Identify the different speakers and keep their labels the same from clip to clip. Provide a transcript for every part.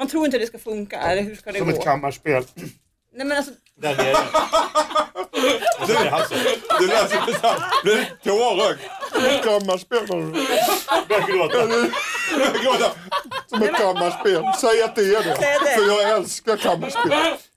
Speaker 1: tror inte det ska funka, eller hur ska det
Speaker 2: som
Speaker 1: gå?
Speaker 2: Som ett kammarspel.
Speaker 1: Nej men alltså...
Speaker 2: Där nere. Det är Hasse.
Speaker 3: Du läser så här. Det är tårögd. Som ett kammarspel.
Speaker 2: Börjar gråta.
Speaker 3: Som ett kammarspel. Säg att det är det. För jag älskar kammarspel.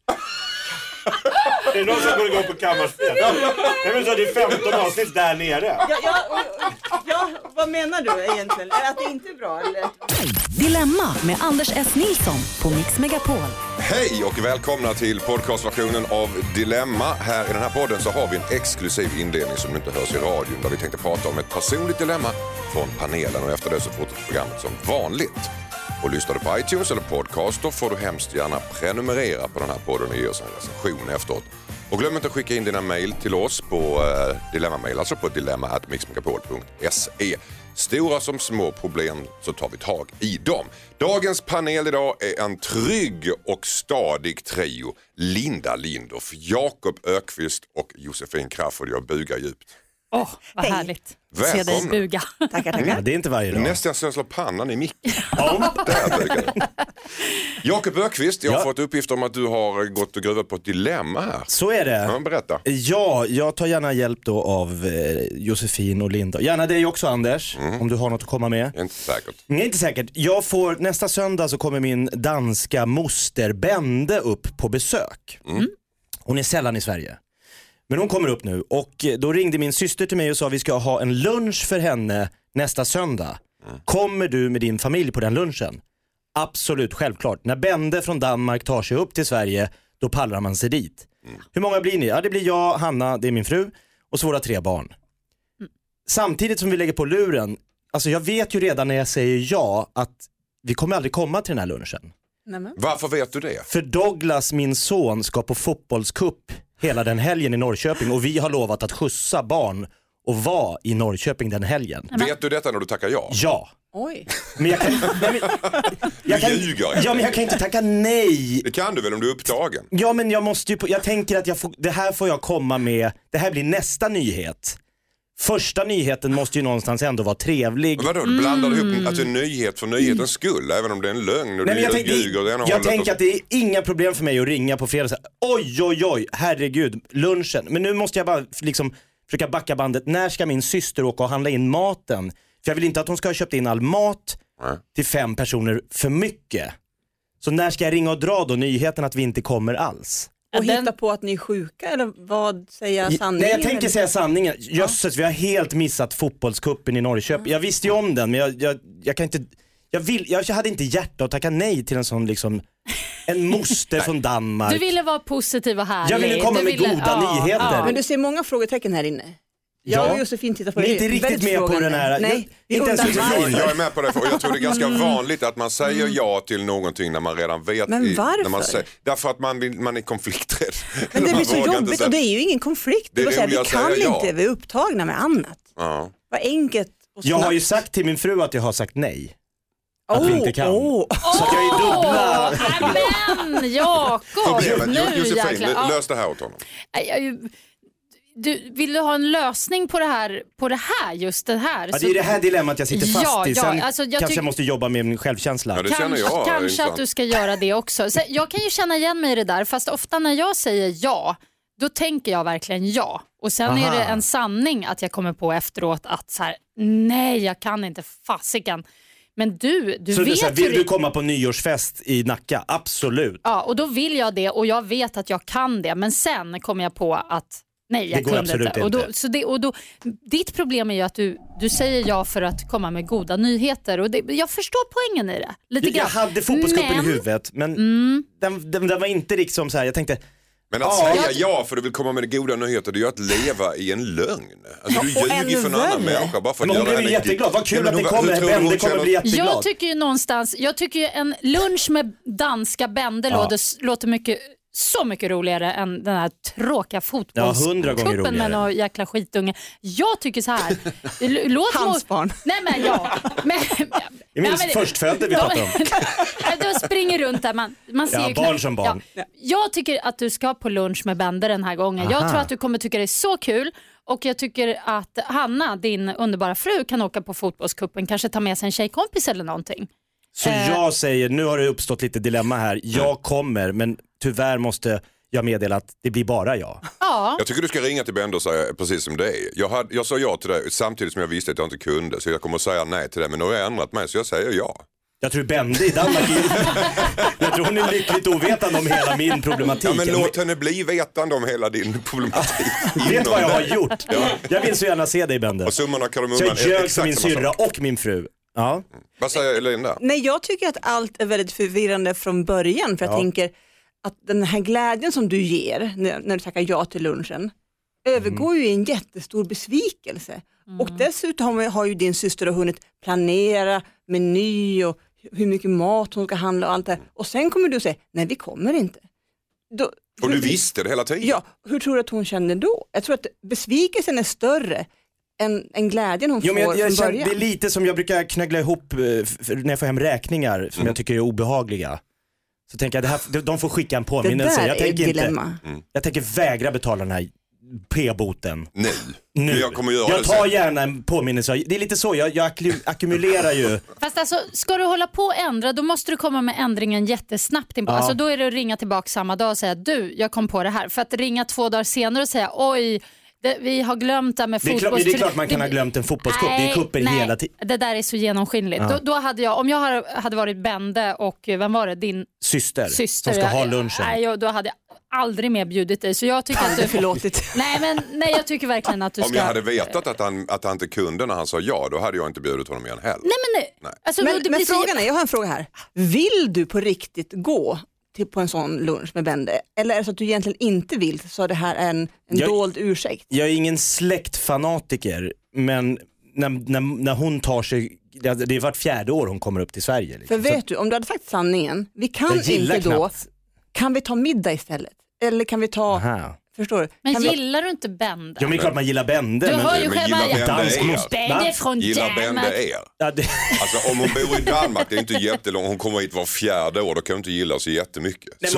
Speaker 2: Det är någon som går igång på kammarspel. Jag vill säga det är 15 avsnitt där nere.
Speaker 1: Ja, vad menar du egentligen? Är att det inte är bra eller?
Speaker 4: Dilemma med Anders S. Nilsson på Mix Megapol.
Speaker 3: Hej och välkomna till podcastversionen av Dilemma. Här i den här podden så har vi en exklusiv inledning som inte hörs i radion, där vi tänkte prata om ett personligt dilemma från panelen, och efter det så fortsätter programmet som vanligt. Och lyssnar du på iTunes eller podcast, då får du hemskt gärna prenumerera på den här podden och ge oss en recension efteråt. Och glöm inte att skicka in dina mejl till oss på dilemma-mail, alltså på dilemma@mixmegapol.se. Stora som små problem så tar vi tag i dem. Dagens panel idag är en trygg och stadig trio. Linda Lindorff, Jakob Ökvist och Josefin Crafoord. Jag bugar djupt.
Speaker 4: Vad härligt.
Speaker 3: Välkomna.
Speaker 4: Se dig buga.
Speaker 1: Tackar.
Speaker 5: Ja, det är inte varje dag.
Speaker 3: Nästan så jag slår pannan i micken. Där bugar jag. Jakob Ökvist, jag har fått uppgifter om att du har gått och gruvat på ett dilemma här.
Speaker 5: Så är det.
Speaker 3: Ja, berätta.
Speaker 5: Ja, jag tar gärna hjälp då av Josefin och Linda. Gärna dig också, Anders, om du har något att komma med.
Speaker 3: Inte säkert.
Speaker 5: Nej, inte säkert. Nästa söndag så kommer min danska moster Bende upp på besök. Hon är sällan i Sverige. Men hon kommer upp nu, och då ringde min syster till mig och sa att vi ska ha en lunch för henne nästa söndag. Kommer du med din familj på den lunchen? Absolut, självklart. När Bende från Danmark tar sig upp till Sverige, då pallar man sig dit. Hur många blir ni? Ja, det blir jag, Hanna, det är min fru, och så våra 3 barn. Samtidigt som vi lägger på luren, alltså jag vet ju redan när jag säger ja att vi kommer aldrig komma till den här lunchen.
Speaker 1: Nämen.
Speaker 3: Varför vet du det?
Speaker 5: För Douglas, min son, ska på fotbollscup hela den helgen i Norrköping, och vi har lovat att skjutsa barn och vara i Norrköping den helgen.
Speaker 3: Vet du detta när du tackar ja?
Speaker 5: Ja.
Speaker 1: Oj.
Speaker 5: Men jag kan, men jag kan inte tacka nej.
Speaker 3: Det kan du väl om du är upptagen?
Speaker 5: Ja, men jag måste ju jag tänker att det här får jag komma med. Det här blir nästa nyhet. Första nyheten måste ju någonstans ändå vara trevlig.
Speaker 3: Men vadå, du blandar ihop alltså nyhet för nyhetens skull, även om det är en lögn och
Speaker 5: Nej,
Speaker 3: du ljuger.
Speaker 5: Jag tänker att det är inga problem för mig att ringa på fredag och säga, oj, herregud, lunchen. Men nu måste jag bara liksom försöka backa bandet. När ska min syster åka och handla in maten? För jag vill inte att hon ska ha köpt in all mat till 5 personer för mycket. Så när ska jag ringa och dra då nyheten att vi inte kommer alls?
Speaker 1: Och hitta på att ni är sjuka, eller vad säger sanningen?
Speaker 5: Nej, jag tänker säga sanningen. Jösses, vi har helt missat fotbollskuppen i Norrköping. Jag visste ju om den, men jag kan inte... Jag hade inte hjärta att tacka nej till en sån liksom... En moster från Danmark.
Speaker 4: Du ville vara positiv och härlig.
Speaker 5: Jag ville komma med goda nyheter.
Speaker 1: Ja. Men du ser många frågetecken här inne. Jag och Josefin tittar på
Speaker 5: det.
Speaker 1: Ni
Speaker 5: är inte riktigt med på den här.
Speaker 1: Nej,
Speaker 5: inte ens Josefin.
Speaker 3: Jag är med på det, och jag tror det är ganska vanligt att man säger ja till någonting när man redan vet.
Speaker 1: Men varför?
Speaker 3: När man därför att man är konflikträdd.
Speaker 1: Men det blir så jobbigt, och det är ju ingen konflikt. Vi kan inte, vi är upptagna med annat.
Speaker 3: Ja.
Speaker 1: Vad enkelt och snabbt.
Speaker 5: Jag har ju sagt till min fru att jag har sagt nej. Att vi inte kan. Så att jag är dubbla.
Speaker 4: Men Jakob,
Speaker 3: Josefin, lös det här åt honom.
Speaker 4: Vill du ha en lösning på det här just det här?
Speaker 5: Ja, det är det här dilemmat jag sitter fast i. Sen
Speaker 4: alltså,
Speaker 5: jag måste jobba med min självkänsla.
Speaker 3: Ja, det känner jag.
Speaker 4: Kanske att du ska göra det också. Så jag kan ju känna igen mig i det där, fast ofta när jag säger ja, då tänker jag verkligen ja. Och sen är det en sanning att jag kommer på efteråt att så här, nej, jag kan inte, fasiken. Men du
Speaker 5: så
Speaker 4: vet
Speaker 5: så här, vill du komma på nyårsfest i Nacka? Absolut.
Speaker 4: Ja, och då vill jag det, och jag vet att jag kan det. Men sen kommer jag på att nej, jag kunde inte. Och då, ditt problem är ju att du säger ja för att komma med goda nyheter. Och jag förstår poängen i det. Jag
Speaker 5: hade fotbollscupen i huvudet, men den var inte liksom så här, jag tänkte...
Speaker 3: Men att säga ja för du vill komma med goda nyheter, det är ju att leva i en lögn. Alltså du ljuger för en annan människa bara för att
Speaker 5: göra henne jätteglad. Vad kul att det kommer. Bende kommer bli jätteglad.
Speaker 4: Jag tycker ju någonstans, en lunch med danska Bende låter så mycket roligare än den här tråkiga fotbollskuppen med någon jäkla skitunge. Jag tycker så här.
Speaker 1: Hans barn.
Speaker 4: Nej men
Speaker 5: det är minst förstfödda vi pratar om.
Speaker 4: De springer runt där. Man ser ju
Speaker 5: barn som barn.
Speaker 4: Ja. Jag tycker att du ska på lunch med Bende den här gången. Jag tror att du kommer tycka det är så kul. Och jag tycker att Hanna, din underbara fru, kan åka på fotbollskuppen. Kanske ta med sig en tjejkompis eller någonting.
Speaker 5: Så jag säger, nu har det uppstått lite dilemma här. Jag kommer, men tyvärr måste jag meddela att det blir bara jag.
Speaker 4: Ja.
Speaker 3: Jag tycker du ska ringa till Bende och säga precis som det är. Jag sa ja till det samtidigt som jag visste att jag inte kunde. Så jag kommer att säga nej till det. Men nu har jag ändrat mig så jag säger ja.
Speaker 5: Jag tror Bende i Danmark jag tror hon är lyckligt ovetande om hela min problematik.
Speaker 3: Ja, men låt henne bli vetande om hela din problematik.
Speaker 5: Vet vad jag har gjort? Ja. Jag vill så gärna se dig, Bende.
Speaker 3: Och summan av kardemumman
Speaker 5: så jag
Speaker 3: är
Speaker 5: exakt för min syrra och min fru. Ja.
Speaker 3: Vad säger Linda?
Speaker 1: Nej, jag tycker att allt är väldigt förvirrande från början. För jag tänker att den här glädjen som du ger när du tackar ja till lunchen övergår ju i en jättestor besvikelse. Och dessutom har ju din syster hunnit planera meny och hur mycket mat hon ska handla och allt det här. Och sen kommer du säga, nej vi kommer inte.
Speaker 3: Och du visste det hela tiden?
Speaker 1: Ja, hur tror du att hon känner då? Jag tror att besvikelsen är större än glädjen hon får från början.
Speaker 5: Det är lite som jag brukar knöggla ihop när jag får hem räkningar som jag tycker är obehagliga. Så tänker jag, de får skicka en påminnelse.
Speaker 1: Det där är ett dilemma.
Speaker 5: Jag tänker vägra betala den här p-boten.
Speaker 3: Nu.
Speaker 5: Jag tar gärna en påminnelse. Det är lite så, jag ackumulerar ju.
Speaker 4: Fast alltså, ska du hålla på och ändra, då måste du komma med ändringen jättesnabbt. Alltså, då är det att ringa tillbaka samma dag och säga, du, jag kom på det här. För att ringa 2 dagar senare och säga, oj, vi har glömt det med fotboll.
Speaker 5: Det är klart man kan ha glömt en fotbollscup. Det är kupper hela tiden.
Speaker 4: Det där är så genomskinligt. Då hade jag, om jag hade varit Bende och vem var det? Din
Speaker 5: syster som ska ha lunchen.
Speaker 4: Nej, då hade jag aldrig mer bjudit dig. Så jag tycker att du
Speaker 1: förlåtit.
Speaker 4: Nej, jag tycker verkligen att du ska.
Speaker 3: Om jag hade vetat att han inte kunde när han sa ja, då hade jag inte bjudit honom igen heller.
Speaker 4: Nej. Alltså,
Speaker 1: men frågan är, jag har en fråga här. Vill du på riktigt gå på en sån lunch med Bende? Eller är det så att du egentligen inte vill, så det här är en dold ursäkt?
Speaker 5: Jag är ingen släktfanatiker, men när hon tar sig, det är vart 4:e år hon kommer upp till Sverige. Liksom.
Speaker 1: För vet du, om du hade sagt sanningen, vi kan inte då, knappt. Kan vi ta middag istället? Eller kan vi ta...
Speaker 5: Aha.
Speaker 1: Förstår du?
Speaker 4: Men gillar du inte Bende?
Speaker 5: Ja, men klart man gillar Bende.
Speaker 4: Du hör ju själv
Speaker 3: Bende från Gillar Bende er? Alltså om hon bor i Danmark, det är inte jättelångt. Hon kommer hit var 4:e år, då kan hon inte gilla så jättemycket.
Speaker 5: Nej,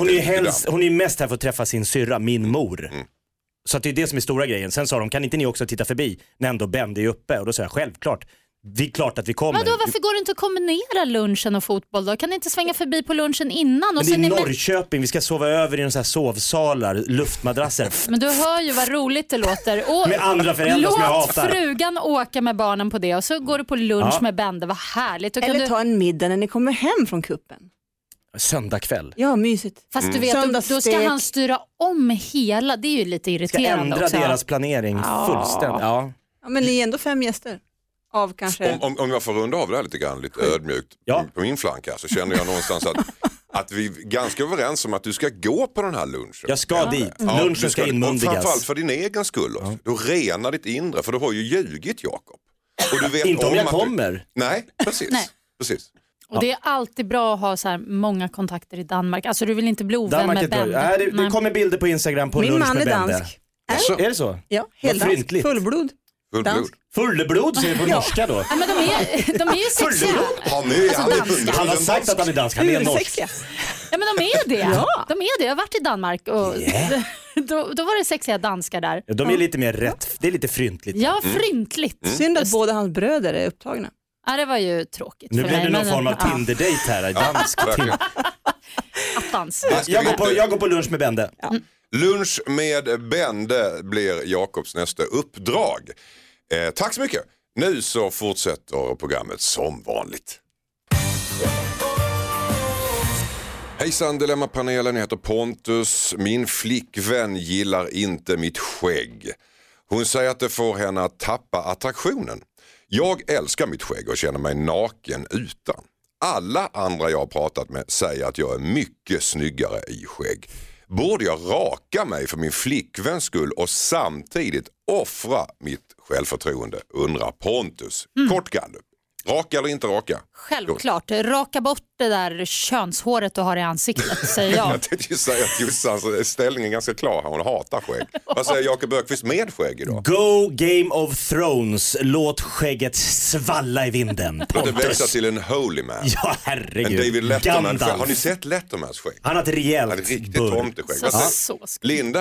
Speaker 5: hon är mest här för att träffa sin syrra, min mor. Så att det är det som är stora grejen. Sen sa de, kan inte ni också titta förbi när ändå Bende är uppe? Och då sa jag, självklart. Det är klart att vi kommer.
Speaker 4: Vadå, varför går det inte att kombinera lunchen och fotboll då? Kan ni inte svänga förbi på lunchen innan?
Speaker 5: Men det är Norrköping, vi ska sova över i en sån här sovsalar, luftmadrasser.
Speaker 4: Men du hör ju vad roligt det låter.
Speaker 5: Med andra föräldrar som jag hatar.
Speaker 4: Låt frugan åka med barnen på det och så går du på lunch med Bende, vad härligt.
Speaker 1: Eller ta en middag när ni kommer hem från kuppen.
Speaker 5: Söndag kväll.
Speaker 1: Ja, mysigt.
Speaker 4: Fast du vet, då ska han styra om hela, det är ju lite irriterande också.
Speaker 5: Ska ändra deras planering fullständigt. Ja,
Speaker 1: men ni är ändå 5 gäster. Av kanske...
Speaker 3: Om jag får runda av det här lite grann, lite ödmjukt på min flank här, så känner jag någonstans att vi är ganska överens om att du ska gå på den här lunchen.
Speaker 5: Jag ska dit. Lunchen ska inmundigas.
Speaker 3: Framförallt för din egen skull. Du renar ditt inre, för du har ju ljugit, Jakob. Och du vet
Speaker 5: inte om jag kommer.
Speaker 3: Nej, precis. Precis.
Speaker 4: Och det är alltid bra att ha så här många kontakter i Danmark. Alltså du vill inte bli ovän med Bende.
Speaker 5: Det kommer bilder på Instagram på lunch med Bende.
Speaker 1: Min man är dansk.
Speaker 5: Är det så?
Speaker 1: Ja, helt dansk. Fullblod.
Speaker 5: Fullblod säger på norska då.
Speaker 4: Ja, men de är ju sexiga.
Speaker 3: Han
Speaker 5: har sagt att han är dansk, han är norsk.
Speaker 4: Ja, men de är det. De är det. Jag har varit i Danmark och då var det sexiga danskar där.
Speaker 5: Ja, de är lite mer rätt, det är lite fryntligt.
Speaker 4: Ja, fryntligt.
Speaker 1: Synd att båda hans bröder är upptagna.
Speaker 4: Ja, det var ju tråkigt.
Speaker 5: Nu blir det någon form av Tinder-date här. Dansk
Speaker 4: Attans.
Speaker 5: Jag går på lunch med Bende.
Speaker 3: Lunch med Bende blir Jakobs nästa uppdrag. Tack så mycket. Nu så fortsätter programmet som vanligt. Hejsan Dilemma-panelen, jag heter Pontus. Min flickvän gillar inte mitt skägg. Hon säger att det får henne att tappa attraktionen. Jag älskar mitt skägg och känner mig naken utan. Alla andra jag har pratat med säger att jag är mycket snyggare i skägg. Borde jag raka mig för min flickväns skull och samtidigt offra mitt självförtroende, undrar Pontus. Kort kan du. Raka eller inte raka?
Speaker 4: Självklart. Raka bort det där könshåret du har i ansiktet, säger jag.
Speaker 3: Jag tänkte ju säga att Jossans ställning är ganska klar. Hon hatar skägg. Vad säger Jakob Bökvist med skägg idag?
Speaker 5: Go Game of Thrones. Låt skägget svalla i vinden.
Speaker 3: Låt det växa till en holy man.
Speaker 5: Ja, herregud.
Speaker 3: En David Letterman. Har ni sett Lettermans skägg?
Speaker 5: Han har ett rejält
Speaker 3: riktigt tomteskägg. Linda då?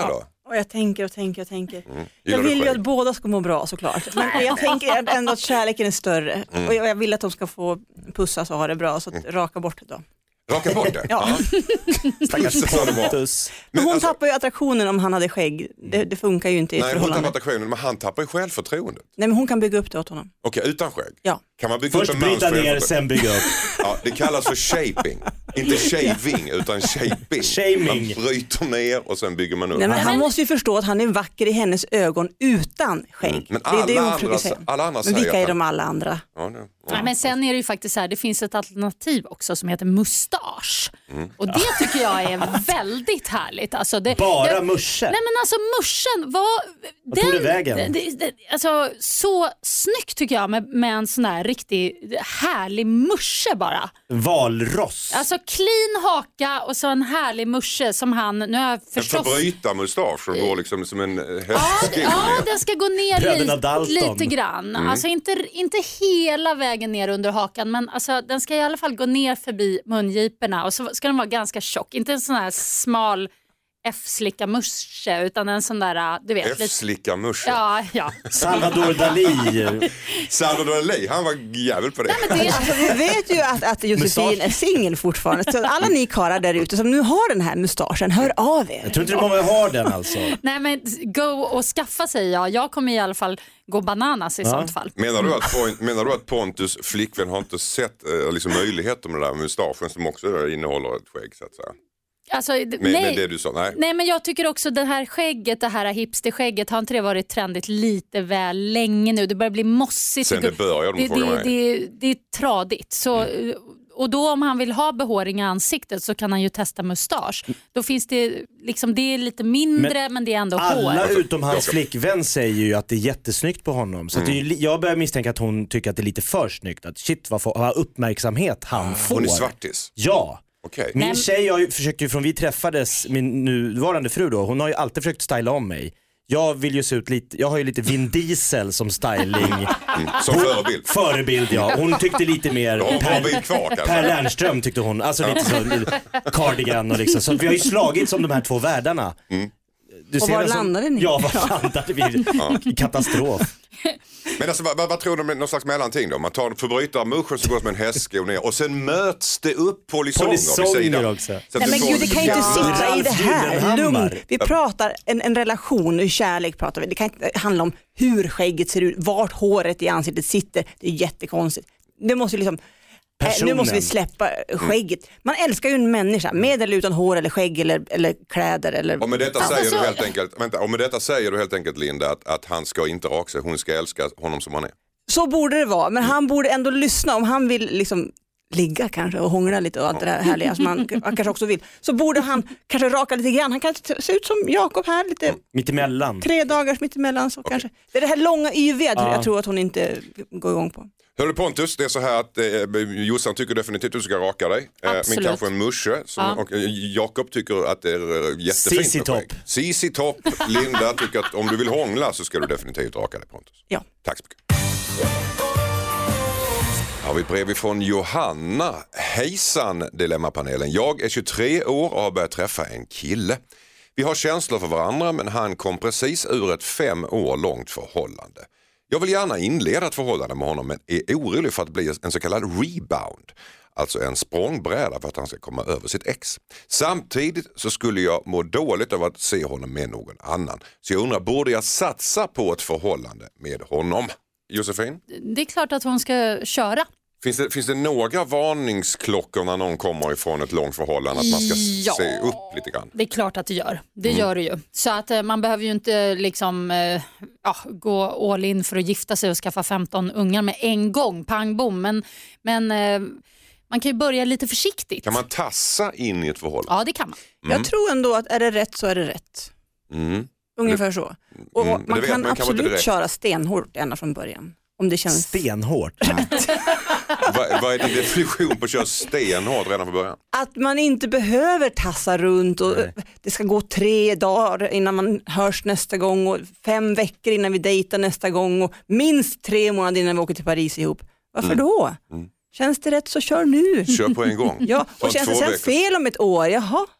Speaker 1: Och jag tänker.
Speaker 3: Gillar
Speaker 1: Jag
Speaker 3: du
Speaker 1: vill ju
Speaker 3: skägg?
Speaker 1: att båda ska må bra såklart. Men jag tänker ändå att kärleken är större. Och jag vill att de ska få pussas och ha det bra. Så att raka bort det då.
Speaker 3: Raka bort det?
Speaker 1: Ja.
Speaker 5: Stackars Pontus.
Speaker 1: Men hon
Speaker 3: alltså-
Speaker 1: tappar ju attraktionen om han hade skägg. Det funkar ju inte i ett
Speaker 3: Nej, hon tappar
Speaker 1: förhållande.
Speaker 3: attraktionen, men han tappar ju självförtroendet.
Speaker 1: Nej, men hon kan bygga upp det åt honom.
Speaker 3: Okej, utan skägg?
Speaker 1: Ja.
Speaker 3: Kan man bygga
Speaker 5: Först
Speaker 3: upp en mans
Speaker 5: bryta ner,
Speaker 3: självförtroende?
Speaker 5: sen bygga upp.
Speaker 3: Ja, det kallas för shaping. Inte shaving, utan shaping.
Speaker 5: Shaming.
Speaker 3: Man bryter ner och sen bygger man upp.
Speaker 1: Nej, men han måste ju förstå att han är vacker i hennes ögon utan skägg.
Speaker 3: Men
Speaker 1: det är det hon försöker
Speaker 3: andra,
Speaker 1: säga.
Speaker 3: alla andra
Speaker 1: Men
Speaker 3: säger
Speaker 1: vilka är
Speaker 3: att
Speaker 1: de alla andra?
Speaker 3: Ja, det,
Speaker 4: Nej, men sen är det ju faktiskt så här, det finns ett alternativ också som heter mustasch. Och det tycker jag är väldigt härligt. Alltså
Speaker 5: Bara musche?
Speaker 4: Nej men alltså muschen,
Speaker 5: Vad tog det vägen?
Speaker 4: Alltså så snyggt tycker jag med en sån här riktig härlig musche bara.
Speaker 5: Valross.
Speaker 4: Alltså clean haka och så en härlig musche som han, nu har jag
Speaker 3: en
Speaker 4: förstås...
Speaker 3: förbrytarmustasch som går liksom som en hästsko.
Speaker 4: Ja, den ska gå
Speaker 5: Bröderna
Speaker 4: ner
Speaker 5: Dalton.
Speaker 4: lite grann. Alltså inte hela vägen ner under hakan, men alltså, den ska i alla fall gå ner förbi mungiporna och så ska den vara ganska tjock. Inte en sån här smal F-slicka musche utan en sån där, du vet.
Speaker 3: F-slicka musche.
Speaker 4: Ja.
Speaker 5: Salvador Dalí.
Speaker 3: Salvador Dalí, han var jävel på det.
Speaker 1: Alltså, vi vet ju att Josefin är singel fortfarande. Så alla ni karlar där ute som nu har den här mustaschen, hör av er.
Speaker 5: Jag tror inte det många har den alltså.
Speaker 4: Nej men gå och skaffa sig, jag kommer i alla fall gå bananas i sånt fall.
Speaker 3: Menar du att Pontus flickvän har inte sett liksom möjligheter med den där mustaschen som också innehåller ett skägg så att säga?
Speaker 4: Alltså,
Speaker 3: Med det du sa, nej,
Speaker 4: men jag tycker också det här skägget, det här hipsterskägget har inte det varit trendigt lite väl länge nu. Det börjar bli mossigt.
Speaker 3: Sen det börjar de fråga mig.
Speaker 4: Det är tradigt. Så, och då om han vill ha behåring i ansiktet så kan han ju testa mustasch. Då finns det liksom, det är lite mindre men det är ändå
Speaker 5: Alla
Speaker 4: hår.
Speaker 5: utom hans flickvän säger ju att det är jättesnyggt på honom. Så att det är, jag börjar misstänka att hon tycker att det är lite för snyggt. Att shit vad uppmärksamhet han får.
Speaker 3: Hon är svartis.
Speaker 5: Ja.
Speaker 3: Okay.
Speaker 5: Min tjej försökte ju från vi träffades, min nuvarande fru då, hon har ju alltid försökt styla om mig. Jag vill ju se ut lite, jag har ju lite Vin Diesel som styling.
Speaker 3: Som förebild.
Speaker 5: Förebild, ja. Hon tyckte lite mer Per Lernström tyckte hon. Alltså lite så cardigan och liksom. Så vi har ju slagits om de här två världarna. Du
Speaker 1: och var landade ni?
Speaker 5: Ja, var landade vi? Katastrof.
Speaker 3: Men alltså, vad tror du med någon slags mellanting då? Man tar förbrytarmuschen som går som en hästsko ner och sen möts det upp polisonger
Speaker 5: också.
Speaker 1: Nej men gud, det kan ju inte sitta i det här. Lugn. Vi pratar en relation, hur kärlek pratar vi. Det kan inte handla om hur skägget ser ut, vart håret i ansiktet sitter. Det är jättekonstigt. Det måste liksom... Nu måste vi släppa skägget. Man älskar ju en människa med eller utan hår eller skägg eller kläder eller...
Speaker 3: Och med detta säger du helt enkelt, och med detta säger du helt enkelt Linda att han ska inte raka sig, hon ska älska honom som han är.
Speaker 1: Så borde det vara, men han borde ändå lyssna om han vill liksom ligga kanske och hångla lite och allt det där härliga som han kanske också vill. Så borde han kanske raka lite grann. Han kan se ut som Jakob här lite
Speaker 5: mittemellan.
Speaker 1: 3 dagars mittemellan så kanske. Det är det här långa yviga jag tror att hon inte går igång på.
Speaker 3: Hörru Pontus, det är så här att Jossan tycker definitivt att du ska raka dig. Men kanske en musche. Och Jakob tycker att det är jättefint. Sisi Topp. Linda tycker att om du vill hångla så ska du definitivt raka dig, Pontus.
Speaker 1: Ja.
Speaker 3: Tack så mycket. Har vi ett brev ifrån Johanna. Hejsan Dilemmapanelen. Jag är 23 år och har börjat träffa en kille. Vi har känslor för varandra men han kom precis ur ett 5 år långt förhållande. Jag vill gärna inleda ett förhållande med honom men är orolig för att bli en så kallad rebound. Alltså en språngbräda för att han ska komma över sitt ex. Samtidigt så skulle jag må dåligt av att se honom med någon annan. Så jag undrar, borde jag satsa på ett förhållande med honom? Josefin?
Speaker 4: Det är klart att hon ska köra.
Speaker 3: Finns det några varningsklockor när någon kommer ifrån ett långt förhållande att man ska se upp lite grann?
Speaker 4: Det är klart att det gör. Det gör det ju. Så att man behöver ju inte liksom gå all in för att gifta sig och skaffa 15 ungar med en gång, pang bom. Men man kan ju börja lite försiktigt.
Speaker 3: Kan man tassa in i ett förhållande?
Speaker 4: Ja, det kan man.
Speaker 1: Jag tror ändå att är det rätt så är det rätt. Ungefär så. Och man kan absolut köra stenhårt ända från början. Om det känns...
Speaker 5: Stenhårt?
Speaker 3: Vad är din definition på att köra stenhårt redan från början?
Speaker 1: Att man inte behöver tassa runt och det ska gå 3 dagar innan man hörs nästa gång och 5 veckor innan vi dejtar nästa gång och minst 3 månader innan vi åker till Paris ihop. Varför då? Känns det rätt så kör nu.
Speaker 3: Kör på en gång.
Speaker 1: Ja, och känns det sen fel om ett år, jaha,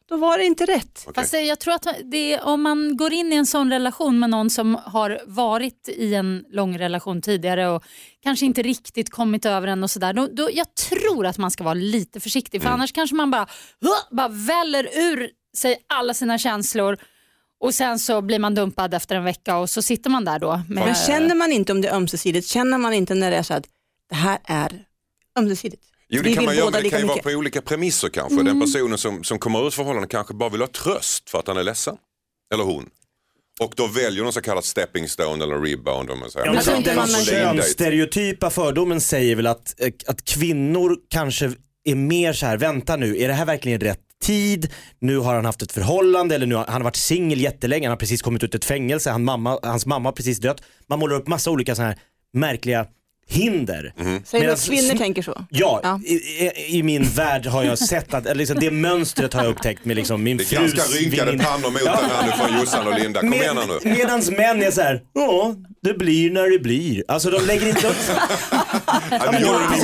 Speaker 1: då var det inte rätt.
Speaker 3: Okay.
Speaker 4: Fast jag tror att om man går in i en sån relation med någon som har varit i en lång relation tidigare och kanske inte riktigt kommit över den och sådär, då jag tror att man ska vara lite försiktig, för annars kanske man bara väller ur sig alla sina känslor och sen så blir man dumpad efter en vecka och så sitter man där då.
Speaker 1: Men känner man inte om det är ömsesidigt? Känner man inte när det är så att det här är ömsesidigt?
Speaker 3: Jo, det kan man göra, men det kan ju vara på olika premisser kanske. Den personen som kommer ut förhållanden kanske bara vill ha tröst för att han är ledsen. Eller hon. Och då väljer någon så kallad stepping stone eller rebound. Om man säger.
Speaker 5: Ja, men den könsstereotypa fördomen säger väl att kvinnor kanske är mer så här, vänta nu, är det här verkligen rätt tid? Nu har han haft ett förhållande, eller nu har han varit singel jättelänge, han har precis kommit ut ett fängelse, hans mamma har precis dött. Man målar upp massa olika så här märkliga hinder.
Speaker 1: Säger du att kvinnor tänker så?
Speaker 5: Ja. I min värld har jag sett att liksom, det mönstret har jag upptäckt med liksom, min frus.
Speaker 3: Det är ganska rynkade pannor mot den här nu från Jossan och Linda. Kom igen nu.
Speaker 5: Medans män är så här, ja, det blir när det blir. Alltså de lägger inte upp. Han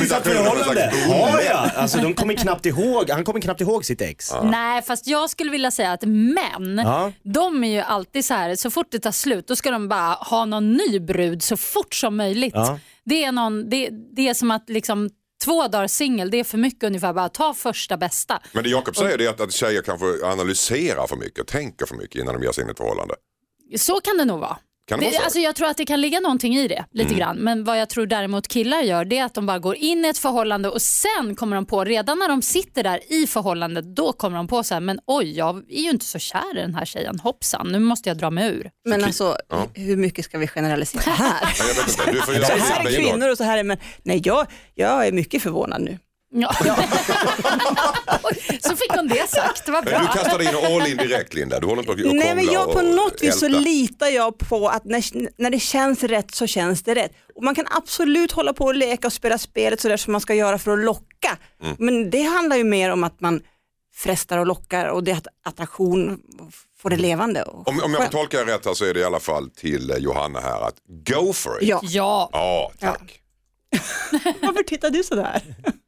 Speaker 5: kommer knappt ihåg sitt ex.
Speaker 4: Nej, fast jag skulle vilja säga att män, de är ju alltid så här, så fort det tar slut, då ska de bara ha någon ny brud så fort som möjligt. Det är som att liksom 2 dagar singel, det är för mycket ungefär, bara ta första bästa.
Speaker 3: Men det Jakob säger är att tjejer kanske analyserar för mycket, tänker för mycket innan de ger sig in i ett förhållande.
Speaker 4: Så kan det nog vara. Alltså jag tror att det kan ligga någonting i det lite grann, men vad jag tror däremot killar gör, det är att de bara går in i ett förhållande och sen kommer de på, redan när de sitter där i förhållandet, då kommer de på så här, men oj, jag är ju inte så kär i den här tjejen, hoppsan, nu måste jag dra mig ur.
Speaker 1: Men alltså, hur mycket ska vi generalisera här?
Speaker 3: Jag vet inte, du får
Speaker 1: så här är kvinnor och så här är män. Nej, jag är mycket förvånad nu.
Speaker 4: Ja. Så fick hon det sagt, det var bra.
Speaker 3: Du kastar in all in direkt, Linda. Du håller inte på att
Speaker 1: Nej, men jag på något vis så
Speaker 3: älta.
Speaker 1: litar jag på att när det känns rätt så känns det rätt. Och man kan absolut hålla på och leka och spela spelet så där som man ska göra för att locka. Men det handlar ju mer om att man frestar och lockar och det är attraktion får det levande.
Speaker 3: Om jag får tolka det rätt här så är det i alla fall till Johanna här att go for it.
Speaker 4: Ja,
Speaker 3: tack.
Speaker 1: Varför tittar du så där?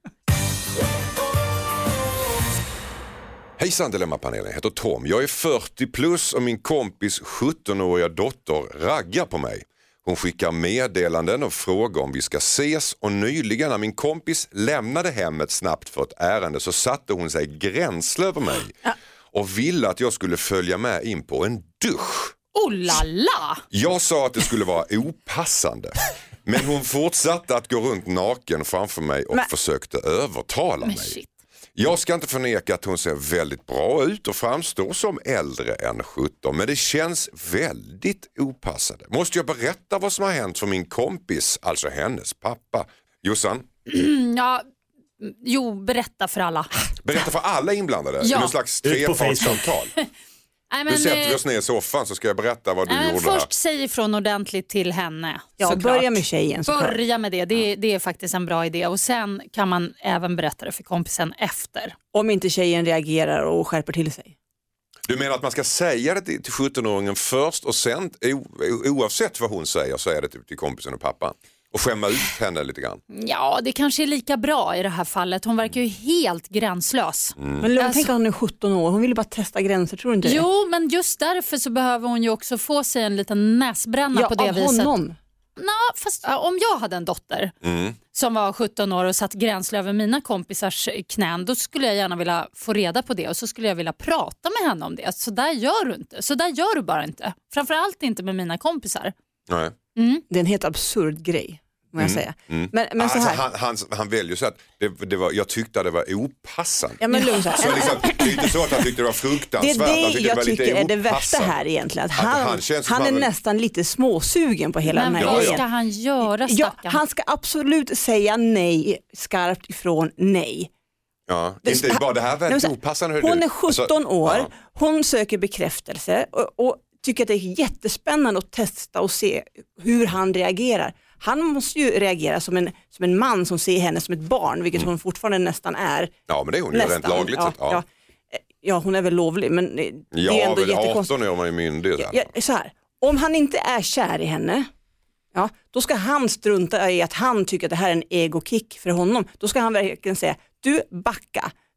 Speaker 3: Hejsan Dilemma-panelen, jag heter Tom. Jag är 40 plus och min kompis 17-åriga dotter raggar på mig. Hon skickar meddelanden och frågar om vi ska ses, och nyligen när min kompis lämnade hemmet snabbt för ett ärende så satte hon sig gränsle över mig och ville att jag skulle följa med in på en dusch.
Speaker 4: Oh la la!
Speaker 3: Jag sa att det skulle vara opassande. Men hon fortsatte att gå runt naken framför mig och försökte övertala mig.
Speaker 4: Shit.
Speaker 3: Jag ska inte förneka att hon ser väldigt bra ut och framstår som äldre än 17. Men det känns väldigt opassande. Måste jag berätta vad som har hänt för min kompis, alltså hennes pappa? Jossan?
Speaker 4: Berätta för alla.
Speaker 3: Berätta för alla inblandade?
Speaker 4: Ja.
Speaker 3: Någon slags trepartssamtal. Nu sätter vi oss ner i soffan så ska jag berätta vad du gjorde
Speaker 4: först
Speaker 3: här.
Speaker 4: Säg ifrån ordentligt till henne.
Speaker 1: Ja, börja med tjejen.
Speaker 4: Börja med det. Det är faktiskt en bra idé. Och sen kan man även berätta det för kompisen efter.
Speaker 1: Om inte tjejen reagerar och skärper till sig.
Speaker 3: Du menar att man ska säga det till 17-åringen först och sen, oavsett vad hon säger, så är det till kompisen och pappa? Och skämma ut henne lite grann.
Speaker 4: Ja, det kanske är lika bra i det här fallet. Hon verkar ju helt gränslös.
Speaker 1: Men tänk att hon är 17 år. Hon vill bara testa gränser, tror du inte det?
Speaker 4: Jo, men just därför så behöver hon ju också få sig en liten näsbränna på det viset.
Speaker 1: Honom.
Speaker 4: Fast om jag hade en dotter som var 17 år och satt gränsle över mina kompisars knän, då skulle jag gärna vilja få reda på det och så skulle jag vilja prata med henne om det. Så där gör du inte. Så där gör du bara inte. Framförallt inte med mina kompisar.
Speaker 3: Nej.
Speaker 1: Det är en helt absurd grej, må jag säga. Men så här.
Speaker 3: Han väljer så att jag tyckte att det var opassande.
Speaker 1: Ja, men lugn så här.
Speaker 3: Så liksom, det är inte så att han tyckte det var fruktansvärt.
Speaker 1: Det är det jag
Speaker 3: var
Speaker 1: tycker är det värsta här egentligen. Att han är nästan lite småsugen på hela den här
Speaker 4: grejen.
Speaker 1: grejen.
Speaker 4: Vad ska han göra, stackarn?
Speaker 1: Han ska absolut säga nej, skarpt ifrån nej.
Speaker 3: Ja, inte bara det här väldigt opassande.
Speaker 1: Hon är 17 år, hon söker bekräftelse och tycker att det är jättespännande att testa och se hur han reagerar. Han måste ju reagera som en man som ser henne som ett barn, vilket hon fortfarande nästan är.
Speaker 3: Ja, men det är hon ju rent lagligt.
Speaker 1: Ja, hon är väl lovlig, men det är ändå jättekonstigt.
Speaker 3: 18 år man är myndig.
Speaker 1: Så här, om han inte är kär i henne, då ska han strunta i att han tycker att det här är en egokick för honom. Då ska han verkligen säga, du backa.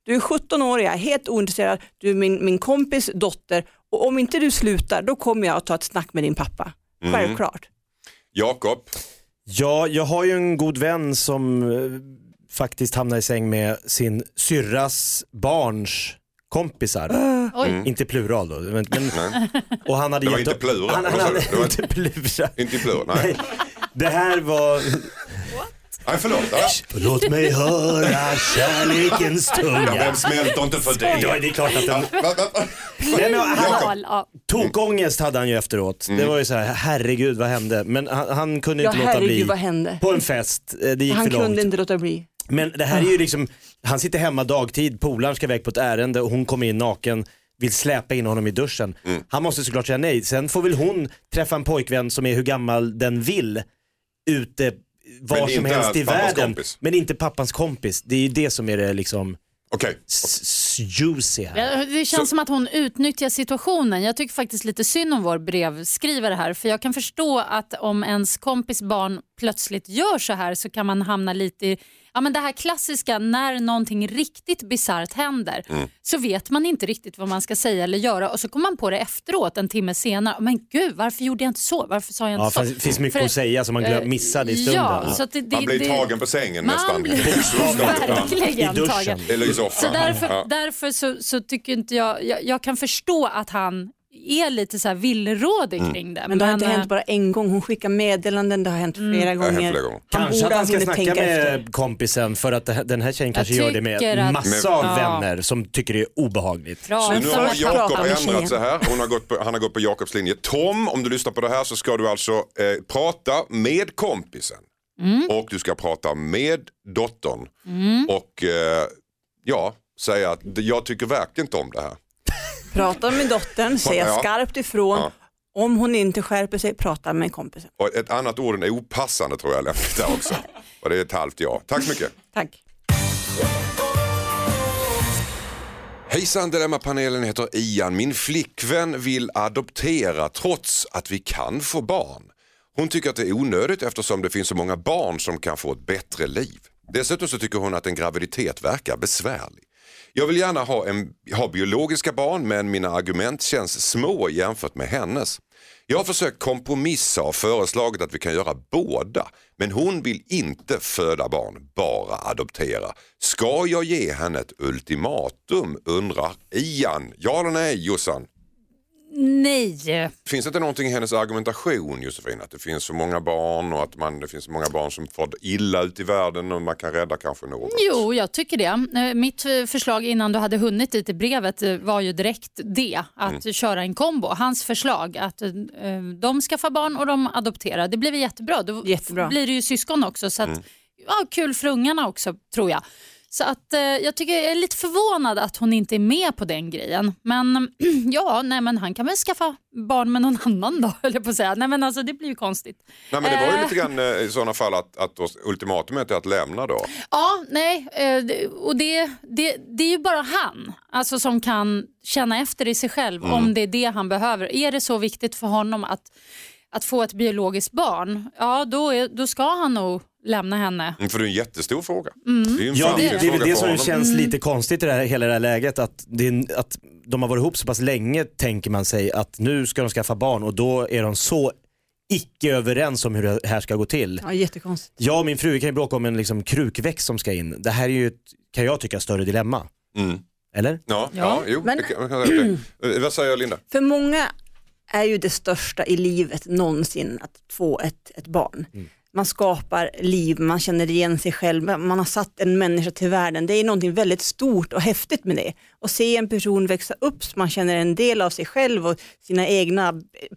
Speaker 1: Du är 17 år, jag är helt ointresserad, du är min kompis dotter och om inte du slutar då kommer jag att ta ett snack med din pappa. Självklart.
Speaker 3: Jakob?
Speaker 5: Ja, jag har ju en god vän som faktiskt hamnar i säng med sin syrras barns kompisar. Inte plural då. Men, och han hade
Speaker 3: det var inte plural.
Speaker 5: Han hade inte plural.
Speaker 3: Inte plural, nej.
Speaker 5: Det här var...
Speaker 3: Nej, förlåt.
Speaker 5: Låt mig höra kärlekens tunga.
Speaker 3: Den smälter inte för dig.
Speaker 5: Ja, det är klart att den... Tokångest hade han ju efteråt. Det var ju så här, herregud vad hände? Men han kunde inte låta bli.
Speaker 1: Vad hände?
Speaker 5: På en fest, det gick
Speaker 1: han
Speaker 5: för långt.
Speaker 1: Han kunde inte låta bli.
Speaker 5: Men det här är ju liksom, han sitter hemma dagtid, polaren ska iväg på ett ärende och hon kommer in naken, vill släpa in honom i duschen. Han måste såklart säga nej. Sen får väl hon träffa en pojkvän som är hur gammal den vill ute var som helst i världen.
Speaker 3: Kompis.
Speaker 5: Men inte pappans kompis. Det är ju det som är det liksom...
Speaker 3: Okej.
Speaker 5: Juicy här.
Speaker 4: Det känns som att hon utnyttjar situationen. Jag tycker faktiskt lite synd om vår brevskrivare här. För jag kan förstå att om ens kompis barn plötsligt gör så här så kan man hamna lite i... Ja, men det här klassiska, när någonting riktigt bisarrt händer så vet man inte riktigt vad man ska säga eller göra och så kommer man på det efteråt en timme senare. Men gud, varför gjorde jag inte så? Varför sa jag inte så?
Speaker 5: Det finns mycket att säga som man missade i stunden.
Speaker 4: Ja, så att
Speaker 3: man blir tagen på sängen nästan.
Speaker 4: Verkligen tagen.
Speaker 3: Eller i soffan.
Speaker 4: Så därför så tycker inte jag kan förstå att han är lite så här villrådig kring det.
Speaker 1: Men det har inte hänt bara en gång. Hon skickar meddelanden, det har hänt flera gånger.
Speaker 5: Kanske att han ska snacka med kompisen för att den här tjejen kanske gör det med massa av vänner som tycker det är obehagligt.
Speaker 3: Så nu har Jakob ändrat sig här. Han har gått på Jakobs linje. Tom, om du lyssnar på det här så ska du alltså prata med kompisen. Och du ska prata med dottern. Och säga att jag tycker verkligen inte om det här.
Speaker 1: Prata med dottern, säga skarpt ifrån. Om hon inte skärper sig, prata med kompisen.
Speaker 3: Och ett annat ord är opassande tror jag lämpligt där också. Och det är ett halvt ja. Tack så mycket.
Speaker 1: Tack.
Speaker 3: Hejsan, Dilemma-panelen heter Ian. Min flickvän vill adoptera trots att vi kan få barn. Hon tycker att det är onödigt eftersom det finns så många barn som kan få ett bättre liv. Dessutom så tycker hon att en graviditet verkar besvärlig. Jag vill gärna ha biologiska barn men mina argument känns små jämfört med hennes. Jag har försökt kompromissa och föreslagit att vi kan göra båda. Men hon vill inte föda barn, bara adoptera. Ska jag ge henne ett ultimatum, undrar Ian. Ja eller nej, Jossan?
Speaker 4: Nej.
Speaker 3: Finns det inte någonting i hennes argumentation, Josefin? Att det finns så många barn och att det finns så många barn som får illa ut i världen och man kan rädda kanske något? Jo,
Speaker 4: jag tycker det. Mitt förslag innan du hade hunnit dit i brevet var ju direkt det. Att köra en kombo. Hans förslag att de skaffar barn och de adopterar. Det blev jättebra. Då blir det ju syskon också. Så att, kul för ungarna också, tror jag. Så att jag tycker jag är lite förvånad att hon inte är med på den grejen. Men men han kan väl skaffa barn med någon annan då, eller på att säga. Nej men alltså det blir ju konstigt.
Speaker 3: Nej men det var ju lite grann i sådana fall att ultimatumet är att lämna då.
Speaker 4: Ja, nej. Och det är ju bara han alltså, som kan känna efter i sig själv om det är det han behöver. Är det så viktigt för honom att få ett biologiskt barn, då ska han nog lämna henne.
Speaker 3: För det är en jättestor fråga.
Speaker 5: Det är väl det som känns lite konstigt i hela det här läget. Att de har varit ihop så pass länge, tänker man sig, att nu ska de skaffa barn och då är de så icke överens om hur det här ska gå till.
Speaker 1: Ja, jättekonstigt.
Speaker 5: Jag och min fru kan ju bråka om en liksom krukväxt som ska in. Det här är ju kan jag tycka, större dilemma. Eller?
Speaker 3: Ja, jo. Men... Vad säger Linda?
Speaker 1: För många är ju det största i livet någonsin att få ett barn. Man skapar liv, man känner igen sig själv, man har satt en människa till världen. Det är någonting väldigt stort och häftigt med det. Och se en person växa upp så man känner en del av sig själv och sina egna,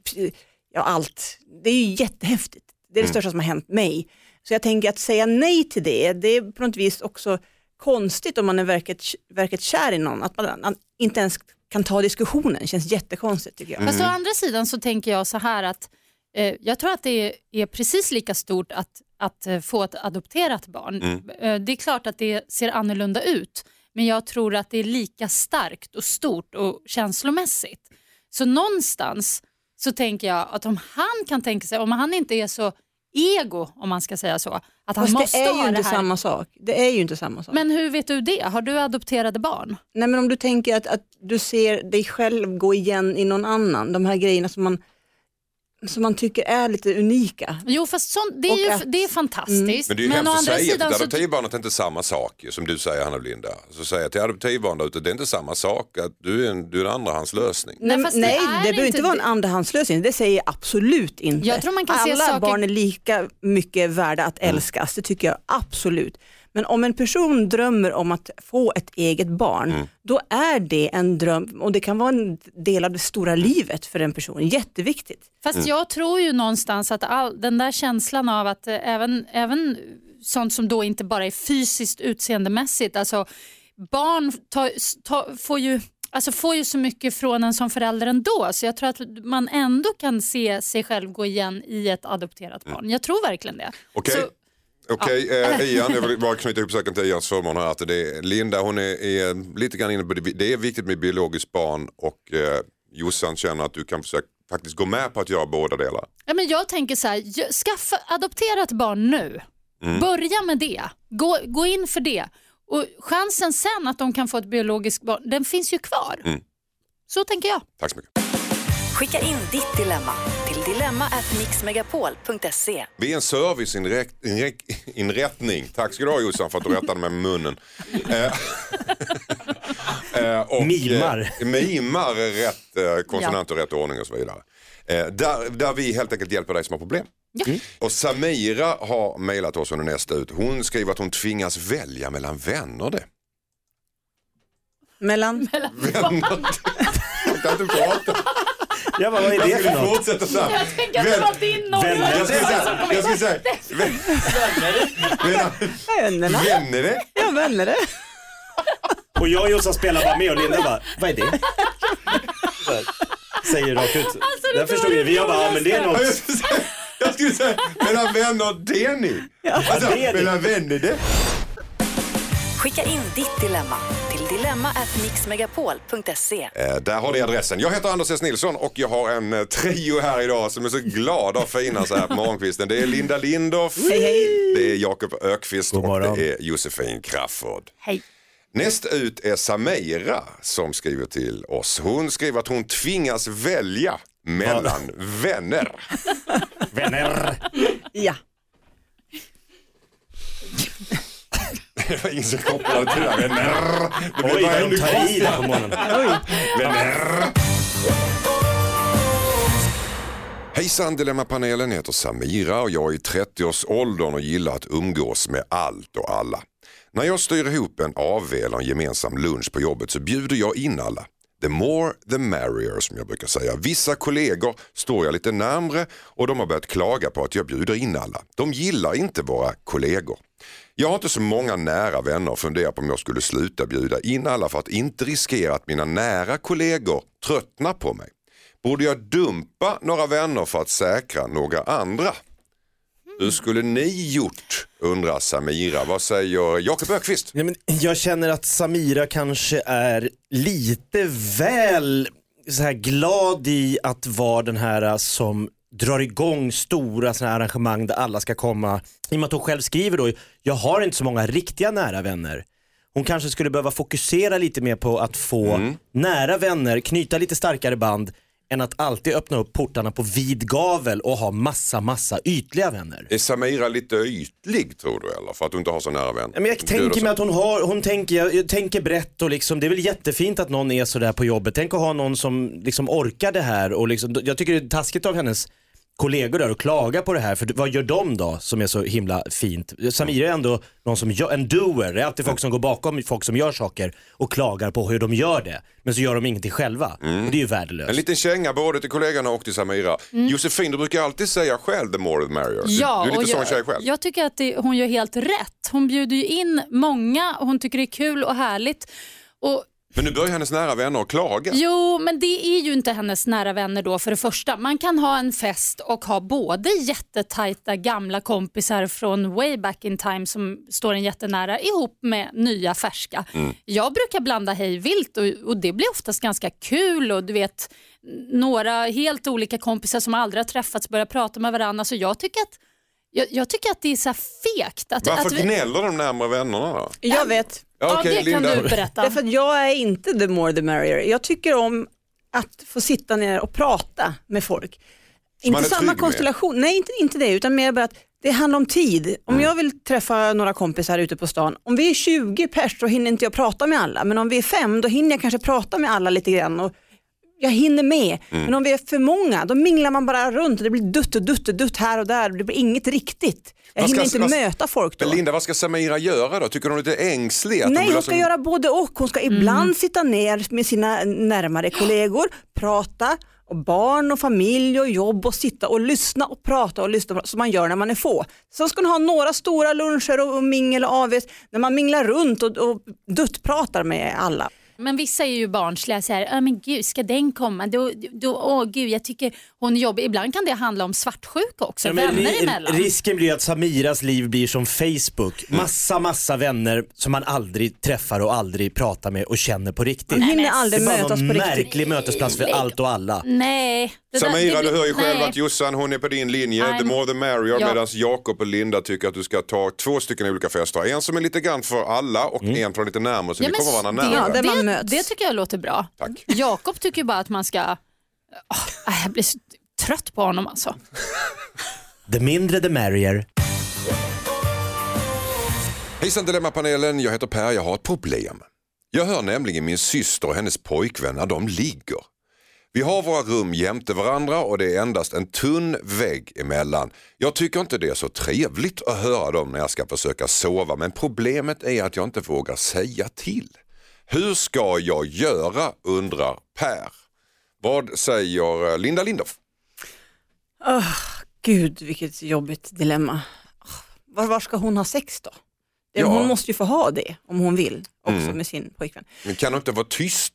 Speaker 1: allt. Det är ju jättehäftigt. Det är det största som har hänt mig. Så jag tänker att säga nej till det är på något vis också konstigt om man är verkligt kär i någon. Att man inte ens kan ta diskussionen, känns jättekonstigt tycker jag.
Speaker 4: Fast å andra sidan så tänker jag så här att jag tror att det är precis lika stort att få ett adopterat barn. Det är klart att det ser annorlunda ut, men jag tror att det är lika starkt och stort och känslomässigt. Så någonstans så tänker jag att om han kan tänka sig, om han inte är så ego, om man ska säga så. Att han
Speaker 1: Fast
Speaker 4: måste
Speaker 1: det är
Speaker 4: ha
Speaker 1: ju inte
Speaker 4: det här.
Speaker 1: samma sak. Det är ju inte samma sak.
Speaker 4: Men hur vet du det? Har du adopterade barn?
Speaker 1: Nej, men om du tänker att du ser dig själv gå igen i någon annan, de här grejerna som man tycker är lite unika.
Speaker 4: Jo, fast det är fantastiskt.
Speaker 3: Men det är ju hemskt att säga till adoptivbarn att det inte är samma sak som du säger, Hanna och Linda. Så säga till adoptivbarn där ute, det är inte samma sak, att du är en andrahandslösning.
Speaker 1: Nej,
Speaker 4: fast
Speaker 1: det behöver
Speaker 4: inte
Speaker 1: inte vara en andrahandslösning, det säger jag absolut inte.
Speaker 4: Jag tror man kan se
Speaker 1: alla
Speaker 4: saker...
Speaker 1: barn är lika mycket värda att älskas, det tycker jag absolut. Men om en person drömmer om att få ett eget barn, då är det en dröm och det kan vara en del av det stora livet för en person. Jätteviktigt.
Speaker 4: Fast jag tror ju någonstans att den där känslan av att även sånt som då inte bara är fysiskt utseendemässigt, alltså barn får ju så mycket från en som förälder ändå, så jag tror att man ändå kan se sig själv gå igen i ett adopterat barn. Jag tror verkligen det.
Speaker 3: Okej, Ian, jag vill bara knyta ihop säkert till Ians förmån här. Att Linda, hon är lite grann inne på det är viktigt med biologiskt barn och Jossan känner att du kan faktiskt gå med på att göra båda delar.
Speaker 4: Ja, men jag tänker så här, adoptera ett barn nu. Börja med det. Gå in för det. Och chansen sen att de kan få ett biologiskt barn, den finns ju kvar. Så tänker jag.
Speaker 3: Tack så mycket.
Speaker 6: Skicka in ditt dilemma till dilemma@mixmegapol.se.
Speaker 3: Vi är en serviceinrättning. Tack ska du ha, Jossan, för att du rättade med munnen. Och mimar rätt konsonanter, rätt ordning och så vidare. Där vi helt enkelt hjälper dig som har problem. Och Samira har mejlat oss under nästa ut. Hon skriver att hon tvingas välja mellan vänner det.
Speaker 1: Mellan
Speaker 3: Vänner. Jag kan inte prata.
Speaker 5: Ja, vad är det för något?
Speaker 3: Fortsätta så här.
Speaker 4: Jag tänker att det var din
Speaker 3: Jag skulle säga
Speaker 1: vännerna.
Speaker 3: vänner.
Speaker 1: Ja, vänner.
Speaker 5: Och jag och Jossan spelar bara med och Linda bara, vad är det? Så här, säger rakt ut. Jag förstod det. Vi har bara, men det är något.
Speaker 3: Jag skulle säga mellan vänner det ni. Alltså, mellan vänner det.
Speaker 6: Skicka in ditt dilemma till dilemma@mixmegapol.se.
Speaker 3: Där har ni adressen. Jag heter Anders S. Nilsson och jag har en trio här idag som är så glada och fina så här på morgonkvisten. Det är Linda Lindorff, det är Jakob Ökvist och det är Josefin Crafoord.
Speaker 4: Hej.
Speaker 3: Näst ut är Samira som skriver till oss. Hon skriver att hon tvingas välja mellan vänner.
Speaker 5: Vänner.
Speaker 1: Ja.
Speaker 3: Det var ingen som kopplade till det. Vänner.
Speaker 5: Oj, de tar i där på morgonen.
Speaker 3: Vänner. Hejsan, Dilemma-panelen heter Samira och jag är i 30-årsåldern och gillar att umgås med allt och alla. När jag styr ihop en AV eller en gemensam lunch på jobbet så bjuder jag in alla. The more the merrier, som jag brukar säga. Vissa kollegor står jag lite närmre och de har börjat klaga på att jag bjuder in alla. De gillar inte våra kollegor. Jag har inte så många nära vänner och funderar på om jag skulle sluta bjuda in alla för att inte riskera att mina nära kollegor tröttnar på mig. Borde jag dumpa några vänner för att säkra några andra? Hur skulle ni gjort, undrar Samira. Vad säger Jakob Ökvist?
Speaker 5: Ja, men jag känner att Samira kanske är lite väl så här glad i att vara den här som drar igång stora såna här arrangemang där alla ska komma. I och med att hon själv skriver då, jag har inte så många riktiga nära vänner. Hon kanske skulle behöva fokusera lite mer på att få nära vänner, knyta lite starkare band än att alltid öppna upp portarna på vid gavel och ha massa ytliga vänner.
Speaker 3: Är Samira lite ytlig, tror du, eller? För att du inte har så nära vänner?
Speaker 5: Men jag tänker mig att hon tänker brett och liksom, det är väl jättefint att någon är så där på jobbet. Tänk att ha någon som liksom orkar det här och liksom, jag tycker det är taskigt av hennes kollegor där och klaga på det här, för vad gör de då som är så himla fint? Samira är ändå någon som gör, en doer, det är alltid folk som går bakom folk som gör saker och klagar på hur de gör det, men så gör de ingenting själva och det är ju värdelöst.
Speaker 3: En liten känga både till kollegorna och till Samira. Josefin, du brukar alltid säga själv the more the merrier.
Speaker 4: Ja,
Speaker 3: du är lite sån tjej själv.
Speaker 4: Jag tycker att hon gör helt rätt. Hon bjuder ju in många och hon tycker det är kul och härligt.
Speaker 3: Men nu börjar hennes nära vänner att klaga.
Speaker 4: Jo, men det är ju inte hennes nära vänner då för det första. Man kan ha en fest och ha både jättetajta gamla kompisar från way back in time som står en jättenära ihop med nya färska. Jag brukar blanda hej vilt och det blir oftast ganska kul och du vet, några helt olika kompisar som aldrig har träffats börjar prata med varandra. Så jag tycker att Jag tycker att det är så här fegt.
Speaker 3: Varför gnäller de närmare vännerna då?
Speaker 1: Jag vet.
Speaker 4: Ja,
Speaker 3: Okej,
Speaker 4: det kan
Speaker 3: Linda.
Speaker 4: du berätta.
Speaker 1: Därför att jag är inte the more the merrier. Jag tycker om att få sitta ner och prata med folk.
Speaker 3: man är
Speaker 1: Inte samma
Speaker 3: trygg med?
Speaker 1: konstellation, nej inte det, utan mer bara att det handlar om tid. Om jag vill träffa några kompisar ute på stan, om vi är 20 pers så hinner inte jag prata med alla, men om vi är 5 då hinner jag kanske prata med alla lite grann och jag hinner med. Men om vi är för många då minglar man bara runt och det blir dutt här och där, det blir inget riktigt. Jag hinner inte möta folk då.
Speaker 3: Men Linda, vad ska Samira göra då? Tycker hon är lite ängslig?
Speaker 1: Nej, hon ska göra både och. Hon ska ibland sitta ner med sina närmare kollegor, prata, och barn och familj och jobb och sitta och lyssna och prata och lyssna som man gör när man är få. Så ska hon ha några stora luncher och mingel och AWs när man minglar runt och duttpratar med alla.
Speaker 4: Men vissa är ju barnsliga så här, men gud, ska den komma? Gud, jag tycker hon jobbar. Ibland kan det handla om svartsjuka också,
Speaker 5: Ja,
Speaker 4: vänner emellan.
Speaker 5: Risken blir att Samiras liv blir som Facebook. Massa vänner som man aldrig träffar och aldrig pratar med och känner på riktigt.
Speaker 1: Man hinner aldrig
Speaker 5: det är bara
Speaker 1: mötas
Speaker 5: någon
Speaker 1: på riktigt.
Speaker 5: märklig mötesplats för allt och alla.
Speaker 4: Nej.
Speaker 3: Samira, du hör ju själv att Jossan, hon är på din linje, the more the merrier,
Speaker 4: Ja.
Speaker 3: medan Jakob och Linda tycker att du ska ta 2 stycken olika fester. En som är lite grann för alla och en från lite närmare, så ni kommer varandra närmare.
Speaker 1: där man möts.
Speaker 4: Det tycker jag låter bra.
Speaker 3: Tack.
Speaker 4: Jakob tycker bara att man ska... jag blir så trött på honom alltså.
Speaker 5: The mindre the merrier.
Speaker 3: Hejsan Dilemmapanelen, jag heter Per, jag har ett problem. Jag hör nämligen min syster och hennes pojkvän när de ligger. Vi har våra rum jämte varandra och det är endast en tunn vägg emellan. Jag tycker inte det är så trevligt att höra dem när jag ska försöka sova, men problemet är att jag inte vågar säga till. Hur ska jag göra, undrar Per. Vad säger Linda Lindorff?
Speaker 1: Gud, vilket jobbigt dilemma. Var ska hon ha sex då?
Speaker 3: Ja.
Speaker 1: Hon måste ju få ha det om hon vill, också med sin pojkvän.
Speaker 3: Men kan du inte vara tyst?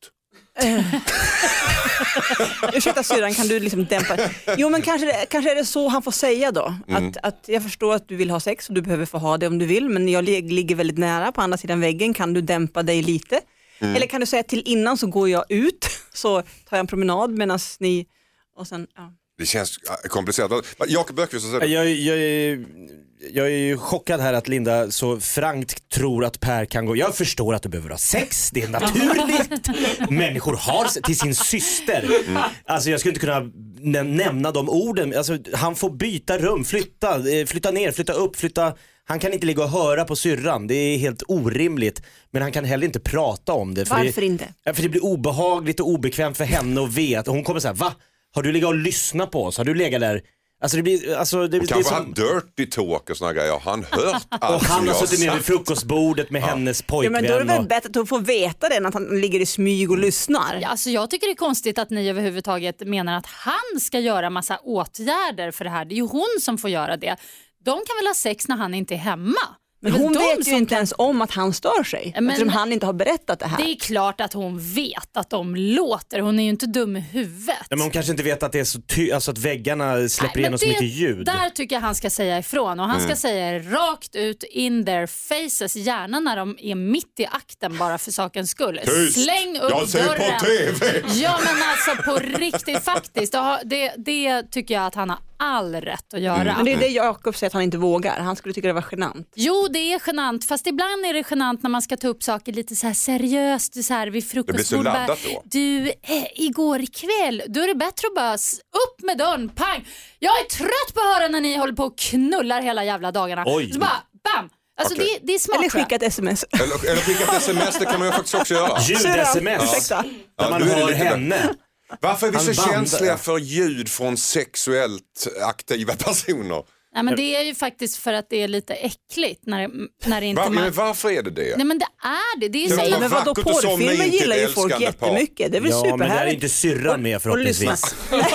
Speaker 1: Ursäkta syrran, kan du liksom dämpa? Jo, men kanske är det så han får säga då. Att jag förstår att du vill ha sex och du behöver få ha det om du vill, men jag ligger väldigt nära på andra sidan väggen, kan du dämpa dig lite? Eller kan du säga till innan så går jag ut, så tar jag en promenad medan ni... Och sen, ja.
Speaker 3: Det känns komplicerat. Jakob Böckvist, vad säger du?
Speaker 5: Jag är ju chockad här att Linda så frankt tror att Per kan gå. Jag förstår att du behöver ha sex, det är naturligt. Människor har till sin syster. Alltså jag skulle inte kunna nämna de orden. Alltså, han får byta rum, flytta ner, flytta upp, Han kan inte ligga och höra på syrran. Det är helt orimligt. Men han kan heller inte prata om det.
Speaker 1: Varför inte?
Speaker 5: För det blir obehagligt och obekvämt för henne att veta. Hon kommer säga, va? Har du legat och lyssnat på oss? Har du legat där? Alltså det blir... det
Speaker 3: Kanske
Speaker 5: är
Speaker 3: han dirty talk och såna grejer. Har han hört allt
Speaker 5: och han
Speaker 3: som
Speaker 5: har
Speaker 3: jag
Speaker 5: suttit med vid
Speaker 3: sagt?
Speaker 5: frukostbordet med hennes
Speaker 1: Ja,
Speaker 5: pojkvän.
Speaker 1: men då är det väl
Speaker 5: och...
Speaker 1: bättre att hon får veta det än att han ligger i smyg och lyssnar.
Speaker 4: Ja, alltså jag tycker det är konstigt att ni överhuvudtaget menar att han ska göra massa åtgärder för det här. Det är ju hon som får göra det. De kan väl ha sex när han inte är hemma.
Speaker 1: Men hon vet ju inte ens om att han stör sig.
Speaker 4: Men-
Speaker 1: eftersom han inte har berättat det här.
Speaker 4: Det är klart att hon vet att de låter. Hon är ju inte dum i huvudet.
Speaker 5: Nej, men hon kanske inte vet att det är så alltså att väggarna släpper
Speaker 4: Nej,
Speaker 5: igenom så
Speaker 4: men
Speaker 5: mycket ljud.
Speaker 4: Där tycker jag han ska säga ifrån. Och han ska säga rakt ut in their faces. Gärna när de är mitt i akten bara för sakens skull.
Speaker 3: Tyst!
Speaker 4: Släng upp
Speaker 3: Jag ser
Speaker 4: dörren.
Speaker 3: på TV!
Speaker 4: Ja, men alltså på riktigt faktiskt. Det tycker jag att han har all rätt att göra.
Speaker 1: Men det är det Jakob säger att han inte vågar. Han skulle tycka det var genant.
Speaker 4: Jo, det är genant. Fast ibland är det genant när man ska ta upp saker lite så här seriöst så här vid frukostbord.
Speaker 3: Det blir så laddat då.
Speaker 4: Du, igår kväll, då är det bättre att bara upp med dörren, pang. Jag är trött på att höra när ni håller på och knullar hela jävla dagarna.
Speaker 5: Oj.
Speaker 4: Så bara, bam. Alltså
Speaker 3: Okej.
Speaker 4: det är smart.
Speaker 1: Eller
Speaker 4: tror jag.
Speaker 1: skicka ett sms.
Speaker 3: Eller skicka ett sms, det kan man ju faktiskt också göra.
Speaker 5: Ljud-sms.
Speaker 1: Ursäkta.
Speaker 5: Där man
Speaker 3: nu är det
Speaker 5: hör
Speaker 3: lite
Speaker 5: henne.
Speaker 3: Varför är vi
Speaker 5: Han
Speaker 3: så
Speaker 5: bandar.
Speaker 3: känsliga för ljud från sexuellt aktiva personer?
Speaker 4: Nej, men det är ju faktiskt för att det är lite äckligt när det inte
Speaker 3: Men varför är det det?
Speaker 4: Nej, men det är det. Det är
Speaker 3: Det
Speaker 4: så
Speaker 3: var
Speaker 1: Men vadå,
Speaker 3: vackert att somna in
Speaker 1: porrfilmer
Speaker 3: till
Speaker 1: gillar ju
Speaker 3: ett
Speaker 1: folk
Speaker 3: älskande par.
Speaker 1: jättemycket. Det är väl
Speaker 5: Ja, men där är
Speaker 1: superhärligt.
Speaker 5: inte syrran med förhoppningsvis.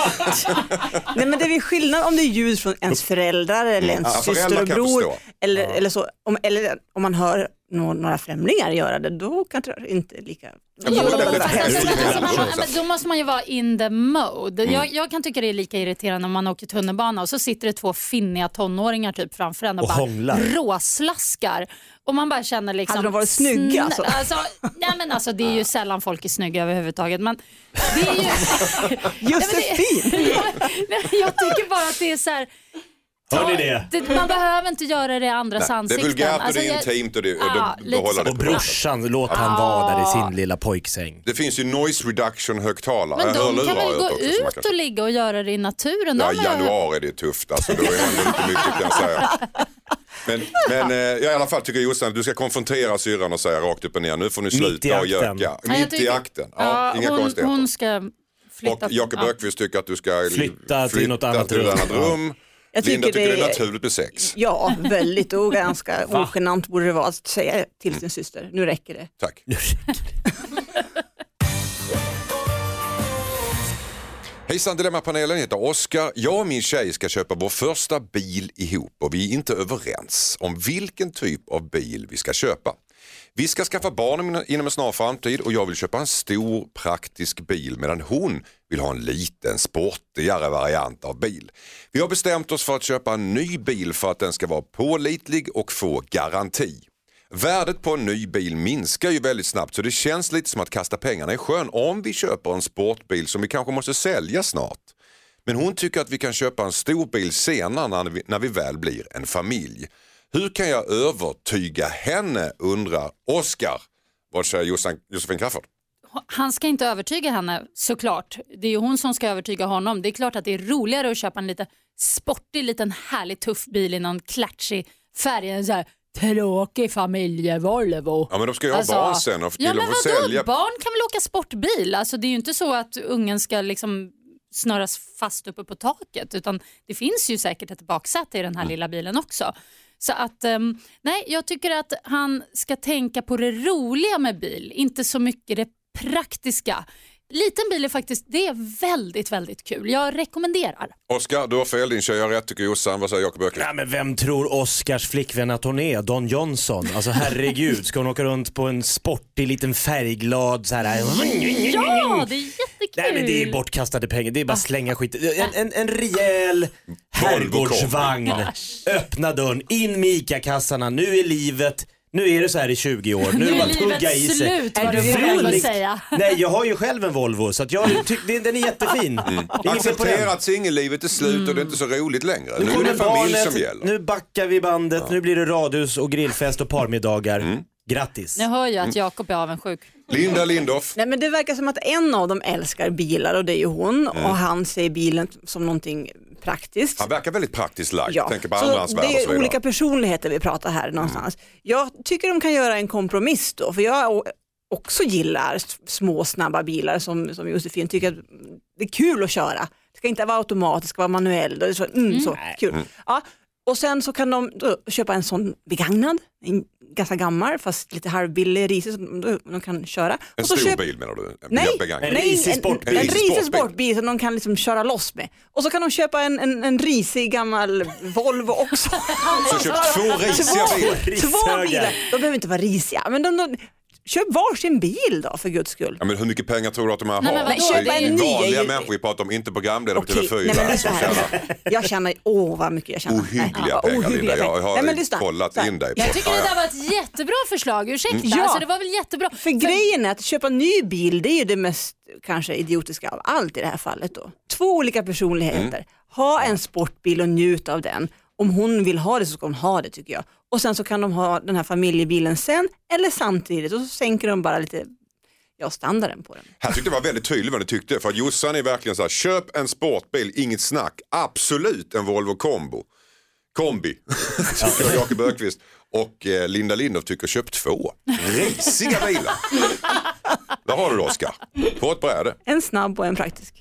Speaker 1: Nej, men det är väl skillnad om det är ljud från ens föräldrar eller ens
Speaker 3: Ja, föräldrar
Speaker 1: syster och
Speaker 3: kan jag
Speaker 1: bror
Speaker 3: förstå.
Speaker 1: eller så. Eller om man hör några främlingar göra det, då kanske det inte är lika...
Speaker 3: Jo,
Speaker 4: Jo,
Speaker 3: det är
Speaker 4: fast
Speaker 3: lite
Speaker 4: men då måste man ju vara in the mode. Jag kan tycka det är lika irriterande om man åker tunnelbana och så sitter det 2 finniga tonåringar typ framför en och bara
Speaker 5: hånglar.
Speaker 4: råslaskar. Och man bara känner liksom...
Speaker 1: Hade de varit snygga alltså?
Speaker 4: Nej, men alltså det är ju sällan folk är snygga överhuvudtaget. Men det är ju...
Speaker 1: Josefin!
Speaker 4: Nej, jag tycker bara att det är så här...
Speaker 5: Hör ni det?
Speaker 4: Man behöver inte göra det i andras
Speaker 3: Det är
Speaker 4: ansikten.
Speaker 3: vulgärt och det är intimt och då håller det
Speaker 5: Och
Speaker 3: på.
Speaker 5: brorsan, låt han vara där i sin lilla pojksäng.
Speaker 3: Det finns ju noise reduction högtalar.
Speaker 4: Men de kan väl gå ut och ligga och göra det i naturen?
Speaker 3: Ja, i januari är det tufft. Alltså, då är det inte mycket kan jag säga. Men jag i alla fall tycker Jossan att du ska konfrontera syrran och säga rakt upp och ner. Nu får ni sluta och göka. Mitt i akten. Ja, inga konstigheter.
Speaker 4: Hon ska flytta.
Speaker 3: Och Jakob Ökvist tycker att du ska
Speaker 5: flytta till något annat rum.
Speaker 3: Linda tycker det är naturligt med sex.
Speaker 1: Ja, väldigt och ganska ogenant borde det vara att säga till sin syster. Nu räcker det.
Speaker 3: Tack. Hejsan, Dilemmapanelen heter Oskar. Jag och min tjej ska köpa vår första bil ihop och vi är inte överens om vilken typ av bil vi ska köpa. Vi ska skaffa barn inom en snar framtid och jag vill köpa en stor praktisk bil medan hon vill ha en liten sportigare variant av bil. Vi har bestämt oss för att köpa en ny bil för att den ska vara pålitlig och få garanti. Värdet på en ny bil minskar ju väldigt snabbt så det känns lite som att kasta pengarna i sjön om vi köper en sportbil som vi kanske måste sälja snart. Men hon tycker att vi kan köpa en stor bil senare när vi väl blir en familj. Hur kan jag övertyga henne, undrar Oskar. Vad säger Josefin Crafoord?
Speaker 4: Han ska inte övertyga henne, såklart. Det är ju hon som ska övertyga honom. Det är klart att det är roligare att köpa en lite sportig, liten härlig tuff bil i någon klatschig färg. En så här tråkig familjevolvo.
Speaker 3: Ja, men de ska ju ha barn sen och
Speaker 4: ja, men
Speaker 3: få sälja.
Speaker 4: Barn kan väl åka sportbil? Alltså, det är ju inte så att ungen ska liksom snöras fast uppe på taket, utan det finns ju säkert ett baksäte i den här lilla bilen också. Så att, nej, jag tycker att han ska tänka på det roliga med bil, inte så mycket det praktiska. Liten bil är faktiskt, det är väldigt, väldigt kul. Jag rekommenderar.
Speaker 3: Oskar, du har fel, din tjej har rätt tycker Jossan. Vad säger Jakob Ökvist?
Speaker 5: Ja, men vem tror Oskars flickvän att hon är? Don Johnson. Alltså herregud, ska hon åka runt på en sportig liten färgglad så här.
Speaker 4: Ja, det är jättekul.
Speaker 5: Nej, men det är bortkastade pengar. Det är bara slänga skit. En rejäl herrgårdsvagn. Öppna dörren, in med ICA-kassarna. Nu är livet... Nu är det så här i 20 år. Nu är det bara tugga i sig.
Speaker 4: Slut, vad du själv säga.
Speaker 5: Nej, jag har ju själv en Volvo så att jag tycker den är jättefin.
Speaker 3: Acceptera att singellivet är slut och det är inte så roligt längre. Nu är det familj
Speaker 5: barnet,
Speaker 3: som gäller.
Speaker 5: Nu backar vi bandet. Nu blir det radhus och grillfest och parmiddagar. Grattis.
Speaker 4: Jag hör ju att Jakob är avundsjuk.
Speaker 3: Linda Lindorff.
Speaker 1: Nej, men det verkar som att en av dem älskar bilar och det är ju hon och han ser bilen som någonting praktiskt.
Speaker 3: Han verkar väldigt praktiskt lagd.
Speaker 1: Ja.
Speaker 3: Tänker på andras värld och så
Speaker 1: det är
Speaker 3: vidare.
Speaker 1: olika personligheter vi pratar här någonstans. Jag tycker de kan göra en kompromiss då, för jag också gillar små snabba bilar som Josefin tycker att det är kul att köra. Det ska inte vara automatiskt, det ska vara manuell. Det är så kul. Ja. Och sen så kan de då köpa en sån begagnad, en ganska gammal fast lite halvbillig risig som de kan köra.
Speaker 3: En
Speaker 1: och så
Speaker 3: stor bil menar du?
Speaker 1: Nej,
Speaker 5: En risig sportbil.
Speaker 1: En risig sportbil som de kan liksom köra loss med. Och så kan de köpa en risig gammal Volvo också.
Speaker 3: Så köp två risiga bilar.
Speaker 1: Två bilar. De behöver inte vara risiga, men de köp varsin bil då för guds skull.
Speaker 3: Ja, men hur mycket pengar tror du att de här har?
Speaker 4: men
Speaker 1: köpa en ny.
Speaker 3: Vanliga människor vi pratar om, inte programledare på TV4.
Speaker 1: Nej, men så här. Jag känner, vad mycket jag tjänar.
Speaker 3: Ohyggliga pengar, Linda. Jag har kollat in dig på.
Speaker 4: Jag tycker det där var ett jättebra förslag, ursäkta.
Speaker 1: Ja.
Speaker 4: Alltså, det var väl jättebra.
Speaker 1: För grejen är att köpa ny bil, det är ju det mest kanske idiotiska av allt i det här fallet då. Två olika personligheter. Ha en sportbil och njuta av den. Om hon vill ha det så ska hon ha det, tycker jag. Och sen så kan de ha den här familjebilen sen eller samtidigt och så sänker de bara lite standarden på den.
Speaker 3: Här tyckte jag var väldigt tydligt vad ni tyckte. För att Jossan är verkligen så här: köp en sportbil, inget snack. Absolut en Volvo kombi. Tycker Jakob Ökvist. Och Linda Lindorff tycker köp två risiga bilar. Där har du det, Oskar. På ett bräde.
Speaker 1: En snabb och en praktisk.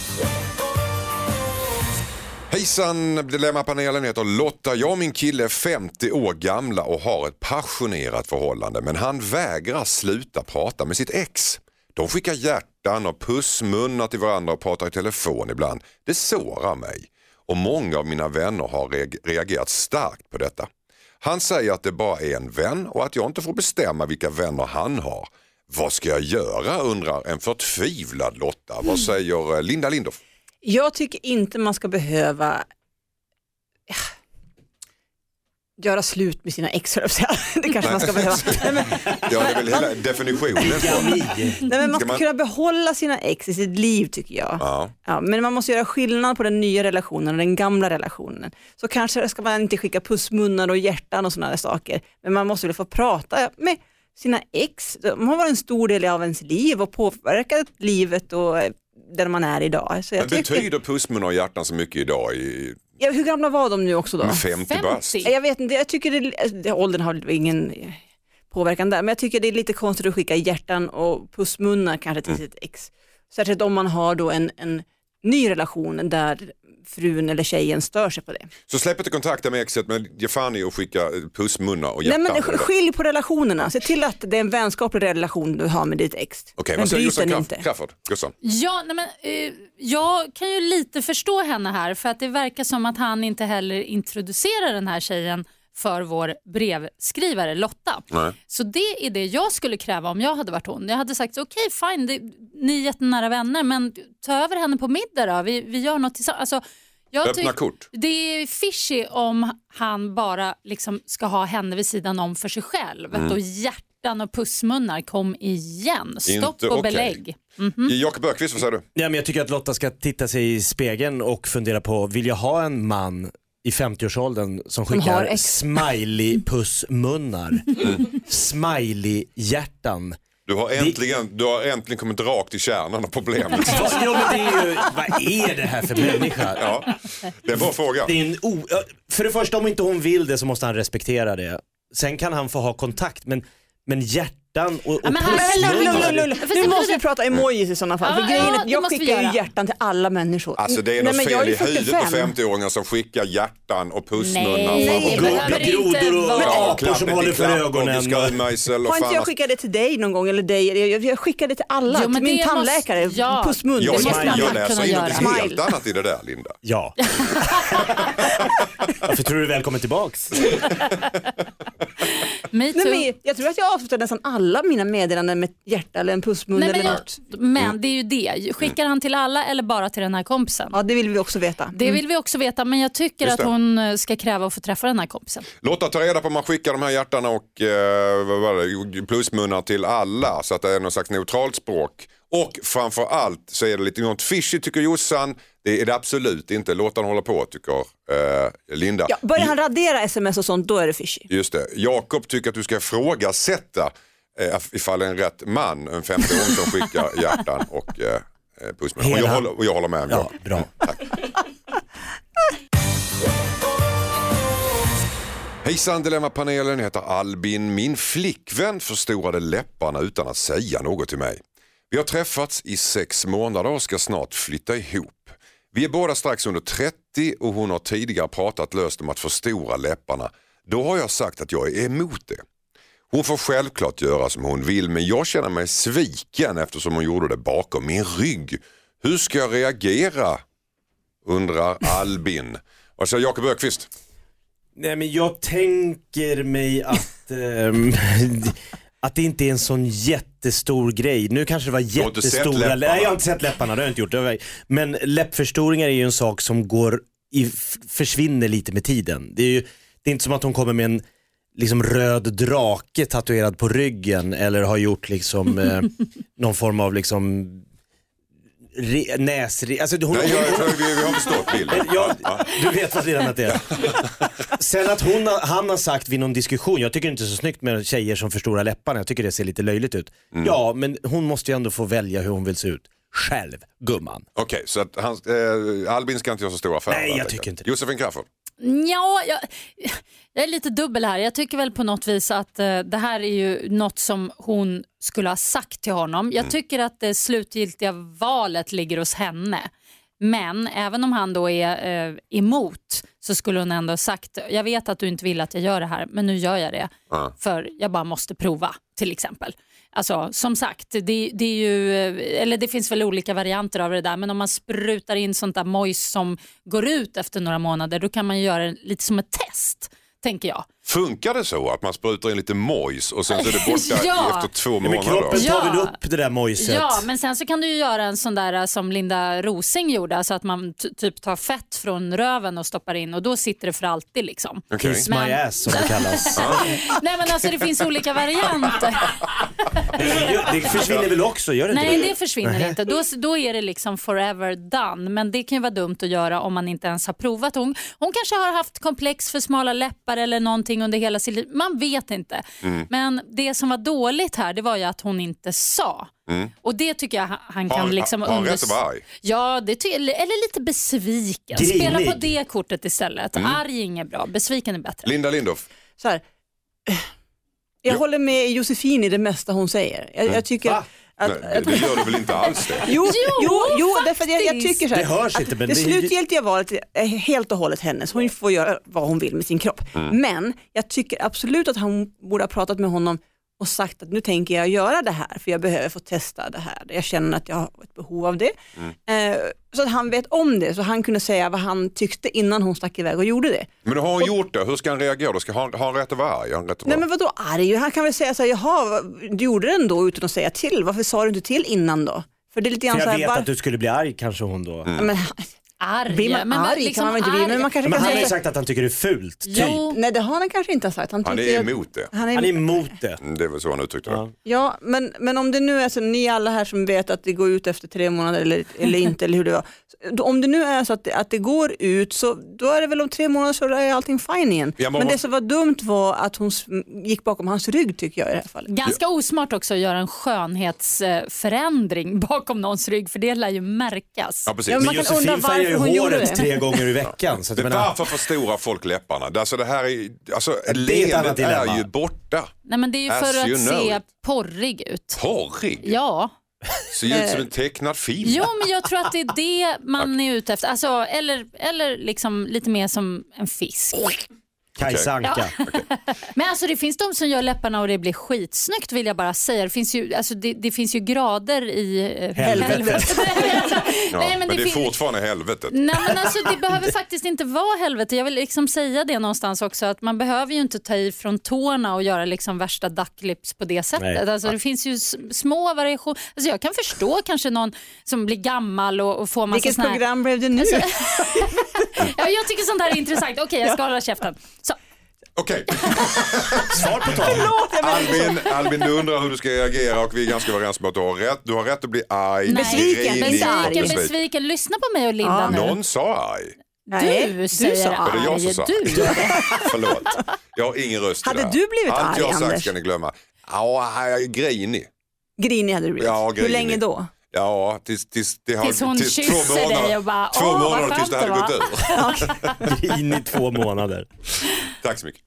Speaker 3: Hejsan, Dilemmapanelen heter Lotta. Jag och min kille är 50 år gamla och har ett passionerat förhållande, men han vägrar sluta prata med sitt ex. De skickar hjärtan och pussmunnar till varandra och pratar i telefon ibland. Det sårar mig. Och många av mina vänner har reagerat starkt på detta. Han säger att det bara är en vän och att jag inte får bestämma vilka vänner han har. Vad ska jag göra, undrar en förtvivlad Lotta. Vad säger Linda Lindorff?
Speaker 1: Jag tycker inte man ska behöva... göra slut med sina ex, det kanske man ska behöva.
Speaker 3: Ja, det är väl hela definitionen.
Speaker 1: Nej, men man ska kunna behålla sina ex i sitt liv, tycker jag. Ja, men man måste göra skillnad på den nya relationen och den gamla relationen. Så kanske ska man inte skicka pussmunnar och hjärtan och sådana saker. Men man måste väl få prata med sina ex. De har varit en stor del av ens liv och påverkat livet och där man är idag. Så jag
Speaker 3: betyder pussmunnar och hjärtan så mycket idag?
Speaker 1: Ja, hur gamla var de nu också då?
Speaker 3: 50 bast.
Speaker 1: Jag vet inte, jag tycker åldern har ingen påverkan där, men jag tycker det är lite konstigt att skicka hjärtan och pussmunnar kanske till sitt ex. Särskilt om man har då en ny relation där frun eller tjejen stör sig på det.
Speaker 3: Så släpp inte kontakten med exet, men ge fan i att skicka pussmunnar och hjärtan.
Speaker 1: Nej, men skilj på relationerna. Se till att det är en vänskaplig relation du har med ditt ex.
Speaker 3: Okej, vad säger Jossan Crafoord?
Speaker 4: Ja, nej, men, jag kan ju lite förstå henne här, för att det verkar som att han inte heller introducerar den här tjejen för vår brevskrivare Lotta. Nej. Så det är det jag skulle kräva om jag hade varit hon. Jag hade sagt okej, fine, ni är jättenära vänner, men ta över henne på middag då. Vi gör något tillsammans. Alltså,
Speaker 3: öppna kort.
Speaker 4: Det är fishy om han bara liksom ska ha henne vid sidan om för sig själv. Och hjärtan och pussmunnar, kom igen. Stopp och belägg.
Speaker 3: Jakob Öqvist, vad säger du?
Speaker 5: Ja, men jag tycker att Lotta ska titta sig i spegeln och fundera på, vill jag ha en man i 50-årsåldern som skickar smiley-pussmunnar, smiley-hjärtan?
Speaker 3: Du har äntligen kommit rakt i kärnan av problemet.
Speaker 5: Ja, men det är ju, vad är det här för människa?
Speaker 3: Ja, det är en bra fråga.
Speaker 5: Det är för det första, om inte hon vill det så måste han respektera det. Sen kan han få ha kontakt, men hjärtan och
Speaker 1: nu måste vi prata emojis i sådana fall. För grejen är att jag skickar ju hjärtan till alla människor.
Speaker 3: Alltså det är något fel i huvudet på 50-åringar som skickar hjärtan och pussmunnar.
Speaker 5: Och grodor och apor som håller för ögonen.
Speaker 1: Har inte jag skickat det till dig någon gång? Eller dig? Jag skickar det till alla. Till min tandläkare. Pussmun.
Speaker 3: Jag läser in något helt annat i det där, Linda.
Speaker 5: Ja. Varför tror du välkommen tillbaks?
Speaker 1: Jag tror att jag avslutar nästan alla mina meddelanden med ett hjärta eller en pussmun eller något.
Speaker 4: Men det är ju det. Skickar han till alla eller bara till den här kompisen?
Speaker 1: Ja, det vill vi också veta.
Speaker 4: Det vill vi också veta, men jag tycker att hon ska kräva att få träffa den här kompisen.
Speaker 3: Låt oss ta reda på om man skickar de här hjärtarna och plusmunnar till alla, så att det är någon slags neutralt språk. Och framförallt så är det lite något fishy, tycker Jossan. Det är det absolut inte. Låt han hålla på, tycker Linda.
Speaker 1: Ja, börjar han radera sms och sånt, då är det fishy.
Speaker 3: Just det. Jakob tycker att du ska ifrågasätta ifall en rätt man, en 50-åring som skickar hjärtan och pussmunnar. Och jag håller med.
Speaker 5: Ja, bra.
Speaker 3: Tack. Hejsan, Dilemma-panelen, heter Albin. Min flickvän förstorade läpparna utan att säga något till mig. Vi har träffats i 6 månader och ska snart flytta ihop. Vi är båda strax under 30 och hon har tidigare pratat löst om att förstora läpparna. Då har jag sagt att jag är emot det. Hon får självklart göra som hon vill, men jag känner mig sviken eftersom hon gjorde det bakom min rygg. Hur ska jag reagera? Undrar Albin. Vad säger Jakob Öqvist?
Speaker 5: Nej, men jag tänker mig att det inte är en sån jättestor grej. Nu kanske det var jättestora. Nej, jag har inte sett läpparna, det har jag inte gjort. Men läppförstoringar är ju en sak som försvinner lite med tiden. Det är inte som att hon kommer med en liksom röd drake tatuerad på ryggen eller har gjort liksom någon form av liksom alltså,
Speaker 3: vi har förstått bilden.
Speaker 5: Du vet vad redan att det är. Sen att han har sagt vid någon diskussion, jag tycker inte det är så snyggt med tjejer som förstorar läpparna, jag tycker det ser lite löjligt ut. Ja, men hon måste ju ändå få välja hur hon vill se ut själv, gumman.
Speaker 3: Okej, så att Albin ska inte göra så stora affärer.
Speaker 5: Nej, jag tycker inte det.
Speaker 3: Josefin Crafoord.
Speaker 4: Ja, jag är lite dubbel här. Jag tycker väl på något vis att det här är ju något som hon skulle ha sagt till honom. Jag tycker att det slutgiltiga valet ligger hos henne. Men även om han då är emot, så skulle hon ändå ha sagt, jag vet att du inte vill att jag gör det här, men nu gör jag det. För jag bara måste prova, till exempel. Alltså som sagt, det är ju, eller det finns väl olika varianter av det där, men om man sprutar in sånt där mojs som går ut efter några månader, då kan man göra det lite som ett test, tänker jag.
Speaker 3: Funkar det så att man sprutar in lite mojs och sen så är det borta
Speaker 4: Ja.
Speaker 3: efter 2
Speaker 5: Men
Speaker 3: månader?
Speaker 5: kroppen tar
Speaker 4: Ja.
Speaker 5: väl upp det där mojset?
Speaker 4: Ja, men sen så kan du ju göra en sån där som Linda Rosing gjorde, alltså att man typ tar fett från röven och stoppar in och då sitter det för alltid liksom.
Speaker 3: Okej.
Speaker 5: Kiss my ass som det kallas.
Speaker 4: Nej men alltså det finns olika varianter.
Speaker 5: Det försvinner väl också, gör det inte
Speaker 4: Nej,
Speaker 5: det?
Speaker 4: det försvinner inte. Då är det liksom forever done. Men det kan ju vara dumt att göra om man inte ens har provat. Hon kanske har haft komplex för smala läppar eller någonting under hela sitt liv. Man vet inte. Men det som var dåligt här, det var ju att hon inte sa. Och det tycker jag han kan liksom
Speaker 3: har han rätt att vara arg?
Speaker 4: Ja, eller lite besviken.
Speaker 5: Grinig.
Speaker 4: Spela på det kortet istället. Arg är inget bra, besviken är bättre.
Speaker 3: Linda Lindorff.
Speaker 1: Så här, jag håller med Josefin i det mesta hon säger. Jag tycker
Speaker 5: Va?
Speaker 1: att...
Speaker 3: Nej, det gör du väl inte alls det?
Speaker 1: Jo, därför att jag tycker så här,
Speaker 5: Det hörs
Speaker 1: att
Speaker 5: inte, men
Speaker 1: det
Speaker 5: det-
Speaker 1: slutgiltiga valet är helt och hållet hennes. Hon får göra vad hon vill med sin kropp. Men jag tycker absolut att han borde ha pratat med honom och sagt att nu tänker jag göra det här för jag behöver få testa det här. Jag känner att jag har ett behov av det. Så att han vet om det, så han kunde säga vad han tyckte innan hon stack iväg och gjorde det.
Speaker 3: Men då har hon gjort det. Hur ska han reagera? Då ska han rätt att vara arg? Har han rätt att vara...
Speaker 1: Nej men vadå arg? Han kan väl säga så här, jaha, du gjorde det ändå utan att säga till. Varför sa du inte till innan då? För det är lite grann
Speaker 5: För
Speaker 1: så
Speaker 5: jag
Speaker 1: här,
Speaker 5: vet att du skulle bli arg kanske hon då.
Speaker 1: men,
Speaker 4: Arg.
Speaker 1: blir man arg
Speaker 4: liksom
Speaker 1: kan man väl inte bli, men man kanske
Speaker 5: Men
Speaker 1: kan
Speaker 5: han har ju
Speaker 1: säga...
Speaker 5: sagt att han tycker det är fult. Typ.
Speaker 4: Jo.
Speaker 1: Nej det har han kanske inte sagt.
Speaker 3: Han
Speaker 1: tycker
Speaker 3: är
Speaker 1: att-
Speaker 3: emot det.
Speaker 1: Han
Speaker 5: Han är emot det.
Speaker 3: Det är väl så han uttryckte det.
Speaker 5: Ja.
Speaker 1: Ja, men om det nu är så, ni alla här som vet att det går ut efter 3 månader eller inte, eller hur det var. Om det nu är så att det går ut, så då är det väl om 3 månader så är allting fine igen.
Speaker 3: Ja,
Speaker 1: men det som var dumt var att hon gick bakom hans rygg tycker jag i det här fallet.
Speaker 4: Ganska osmart också att göra en skönhetsförändring bakom någons rygg, för det lär ju märkas.
Speaker 3: Ja, precis.
Speaker 1: Ja,
Speaker 5: Men
Speaker 1: man kan undra
Speaker 5: Josefin
Speaker 1: varför
Speaker 5: färgar ju
Speaker 1: hon gjorde
Speaker 5: håret
Speaker 1: det.
Speaker 5: 3 gånger i veckan. Så att jag menar,
Speaker 3: Varför förstorar folk läpparna? Alltså det här är, alltså
Speaker 5: det är ett
Speaker 3: leendet
Speaker 5: annat dilemma.
Speaker 3: är ju borta.
Speaker 4: Nej, men det är ju
Speaker 3: As
Speaker 4: för
Speaker 3: you
Speaker 4: att
Speaker 3: know
Speaker 4: se
Speaker 3: it.
Speaker 4: porrig ut.
Speaker 3: Porrig?
Speaker 4: Ja.
Speaker 3: Ser ju ut som en tecknad film.
Speaker 4: Jo, men jag tror att det är det man är ute efter. Alltså, eller liksom lite mer som en fisk.
Speaker 5: Kajsa Anka.
Speaker 4: Men alltså det finns de som gör läpparna och det blir skitsnyggt, vill jag bara säga. Det finns ju, alltså, det finns ju grader i
Speaker 5: Helvetet.
Speaker 3: Ja,
Speaker 4: Nej,
Speaker 3: men det är
Speaker 4: fin-
Speaker 3: fortfarande helvetet.
Speaker 4: Nej, men alltså det behöver faktiskt inte vara helvete. Jag vill liksom säga det någonstans också, att man behöver ju inte ta i från tårna och göra liksom värsta ducklips på det sättet.
Speaker 5: Nej.
Speaker 4: Alltså det finns ju små variationer. Alltså jag kan förstå kanske någon som blir gammal och får massa
Speaker 1: Vilket
Speaker 4: sån här...
Speaker 1: program blev det nu?
Speaker 4: Alltså, ja, jag tycker sånt här är intressant. Okej, jag ska hålla käften. Så,
Speaker 3: Okej,
Speaker 5: Svar på tal.
Speaker 3: Albin, du undrar hur du ska reagera och vi är ganska överens om att du har rätt. Du har rätt att bli arg.
Speaker 1: Besviken,
Speaker 3: grinig,
Speaker 1: inte arg.
Speaker 4: besviken. Lyssna på mig och Linda
Speaker 1: Ja.
Speaker 4: nu.
Speaker 3: Någon sa arg.
Speaker 1: Nej,
Speaker 4: Du säger
Speaker 1: sa
Speaker 3: Var det jag som sa?
Speaker 4: Du.
Speaker 3: Förlåt, jag har ingen röst i
Speaker 1: Hade
Speaker 3: det här.
Speaker 1: du blivit
Speaker 3: Allt
Speaker 1: arg,
Speaker 3: jag har sagt
Speaker 1: Anders?
Speaker 3: ska ni glömma. Ja, jag är grinig.
Speaker 1: Grinig hade du blivit.
Speaker 3: Ja,
Speaker 1: Hur
Speaker 3: grinig.
Speaker 1: länge då?
Speaker 3: Ja, tills
Speaker 4: hon kysser dig och bara,
Speaker 3: 2
Speaker 4: vad
Speaker 3: månader
Speaker 4: skönt
Speaker 3: tills det hade
Speaker 4: det
Speaker 3: gått ur.
Speaker 5: In i 2 månader.
Speaker 3: Tack så mycket.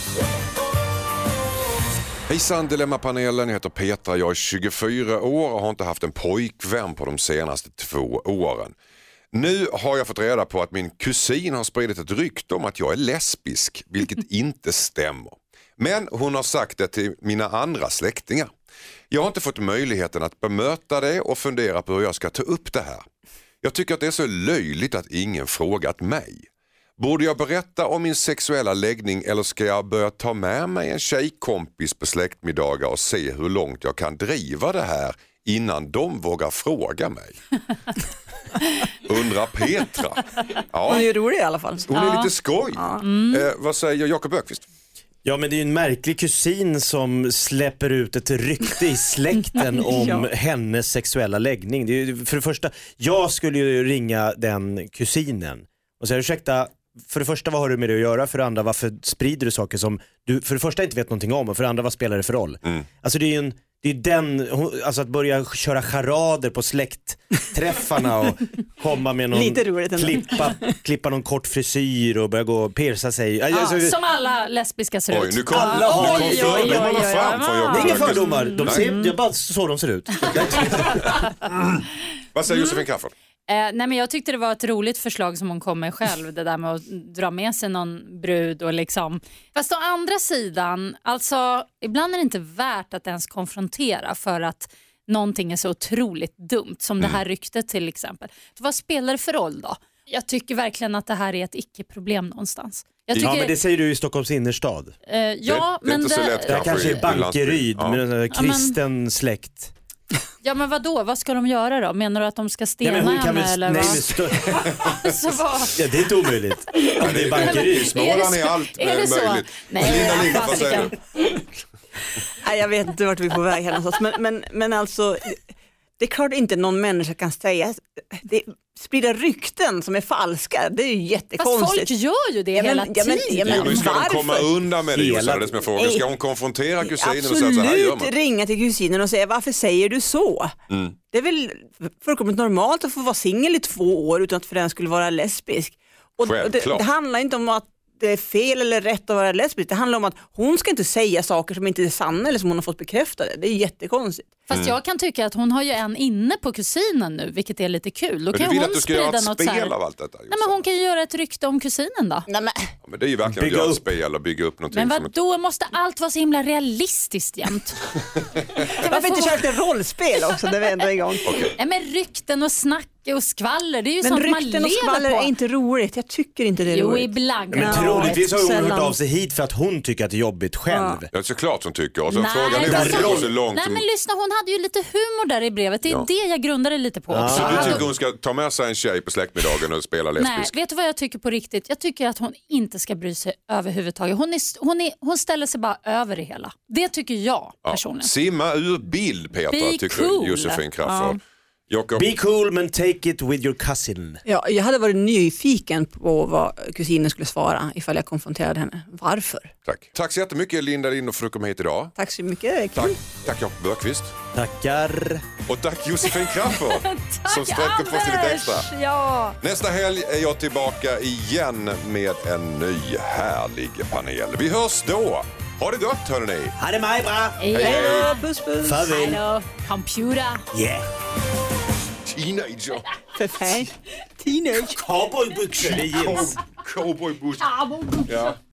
Speaker 3: Hejsan Dilemmapanelen, jag heter Petra, jag är 24 år och har inte haft en pojkvän på de senaste 2 åren. Nu har jag fått reda på att min kusin har spridit ett rykte om att jag är lesbisk, vilket inte stämmer. Men hon har sagt det till mina andra släktingar. Jag har inte fått möjligheten att bemöta det och fundera på hur jag ska ta upp det här. Jag tycker att det är så löjligt att ingen frågat mig. Borde jag berätta om min sexuella läggning eller ska jag börja ta med mig en tjejkompis på släktmiddagar och se hur långt jag kan driva det här innan de vågar fråga mig? Undrar Petra. Ja,
Speaker 1: Hon är ju rolig i alla fall.
Speaker 3: hon är lite skoj. Vad säger Jakob Öqvist?
Speaker 5: Ja, men det är ju en märklig kusin som släpper ut ett rykte i släkten om
Speaker 1: Ja.
Speaker 5: hennes sexuella läggning. Det är ju, för det första, jag skulle ju ringa den kusinen och säga ursäkta, för det första vad har du med det att göra, för det andra varför sprider du saker som du för det första inte vet någonting om och för det andra vad spelar det för roll? Alltså det är ju alltså att börja köra charader på släktträffarna och komma med någon
Speaker 1: Lite roligt ändå.
Speaker 5: klippa någon kort frisyr och börja gå och pierca sig.
Speaker 4: Ja,
Speaker 5: Alltså,
Speaker 4: som alla lesbiska ser
Speaker 3: Oj,
Speaker 4: ut.
Speaker 3: nu kom
Speaker 4: Oj,
Speaker 3: fördomarna
Speaker 4: oj, oj.
Speaker 3: fram från
Speaker 5: det är
Speaker 3: Jakob
Speaker 5: inga
Speaker 3: Öqvist.
Speaker 5: fördomar, de ser, jag bara så de ser ut.
Speaker 3: Vad säger Josefin Crafoord?
Speaker 4: Nej, men jag tyckte det var ett roligt förslag som hon kom med själv, det där med att dra med sig någon brud och liksom. Fast å andra sidan, alltså ibland är det inte värt att ens konfrontera för att någonting är så otroligt dumt som det här ryktet till exempel. Vad spelar det för roll då? Jag tycker verkligen att det här är ett icke-problem någonstans.
Speaker 5: Ja, men det säger du i Stockholms innerstad.
Speaker 4: Ja,
Speaker 3: det är
Speaker 4: men
Speaker 3: inte så lätt
Speaker 5: Det här kanske är Bankeryd
Speaker 3: Ja.
Speaker 5: med en kristen släkt.
Speaker 4: Ja, men vadå? Vad ska de göra då? Menar du att de ska stena henne eller vad? Så vad?
Speaker 5: Ja, det är inte omöjligt. Om det är Bankeryd.
Speaker 3: Småland är allt
Speaker 4: Är det så?
Speaker 3: möjligt.
Speaker 4: Nej,
Speaker 3: Linda, vad säger du?
Speaker 1: Nej, jag vet inte vart vi är på väg här någonstans. Men alltså, det är klart inte någon människa kan säga. Sprida rykten som är falska, det är ju jättekonstigt.
Speaker 4: Fast folk gör ju det hela tiden.
Speaker 3: Hur ska de komma undan med det? Det är det som är frågan. Ska hon konfrontera kusinen och säga så här gör man?
Speaker 1: Absolut ringa till kusinen och säga varför säger du så? Det är väl fullkomligt normalt att få vara singel i 2 år utan att för den skulle vara lesbisk. Och det handlar inte om att det är fel eller rätt att vara lesbisk. Det handlar om att hon ska inte säga saker som inte är sanna eller som hon har fått bekräftade. Det är jättekonstigt.
Speaker 4: Fast jag kan tycka att hon har ju en inne på kusinen nu, vilket är lite kul. Då
Speaker 3: Men
Speaker 4: kan
Speaker 3: du vill
Speaker 4: hon
Speaker 3: att du ska göra ett
Speaker 4: något
Speaker 3: spel av allt detta?
Speaker 4: Nej, men hon kan ju göra ett rykte om kusinen då.
Speaker 1: Nej, men.
Speaker 3: Ja, men det är ju verkligen att göra ett spel och bygga upp någonting.
Speaker 4: Men då måste allt vara så himla realistiskt jämt.
Speaker 1: Varför inte köra lite rollspel också? Det är ändå igång.
Speaker 4: Nej, men rykten och snack och skvaller, det är ju
Speaker 1: Men
Speaker 4: sånt man
Speaker 1: rykten och
Speaker 4: lever
Speaker 1: skvaller
Speaker 4: på.
Speaker 1: är inte roligt. Jag tycker inte det är
Speaker 4: Jo,
Speaker 1: roligt.
Speaker 4: ibland.
Speaker 5: Men troligtvis har hon
Speaker 1: sällan.
Speaker 5: hört av sig hit för att hon tycker att det är jobbigt själv.
Speaker 3: Ja, såklart som tycker. Och så
Speaker 4: Nej,
Speaker 3: frågan är
Speaker 4: det
Speaker 3: varför det går så långt.
Speaker 4: Nej,
Speaker 3: som...
Speaker 4: men lyssna, hon hade ju lite humor där i brevet. Det är det jag grundade lite på också.
Speaker 3: Så du tycker hon ska ta med sig en tjej på släktmiddagen och spela lesbisk?
Speaker 4: Nej, vet du vad jag tycker på riktigt? Jag tycker att hon inte ska bry sig överhuvudtaget. Hon ställer sig bara över det hela. Det tycker jag personligen.
Speaker 3: Simma ur bild, Petra,
Speaker 4: Be
Speaker 3: tycker
Speaker 4: cool.
Speaker 3: Josefin Crafoord. Jakob.
Speaker 5: Be cool men take it with your cousin.
Speaker 1: Ja, jag hade varit nyfiken på vad kusinen skulle svara ifall jag konfronterade henne. Varför?
Speaker 3: Tack så jättemycket Linda Lind för att du kom hit idag.
Speaker 1: Tack så mycket.
Speaker 3: Tack Jakob Börkvist.
Speaker 5: Tackar.
Speaker 3: Och tack Josefin Crafoord som sträcker på sig lite extra.
Speaker 4: Ja.
Speaker 3: Nästa helg är jag tillbaka igen med en ny härlig panel. Vi hörs då. Ha det gott hörni.
Speaker 5: Ha det mig bra.
Speaker 4: Hej
Speaker 1: då, puss puss.
Speaker 5: Farväl.
Speaker 4: då. Computer.
Speaker 5: Yeah.
Speaker 3: Teenager.
Speaker 1: För fan. Teenage.
Speaker 5: Cowboybyxor, det är jeans.
Speaker 3: Cowboybuss. Ja.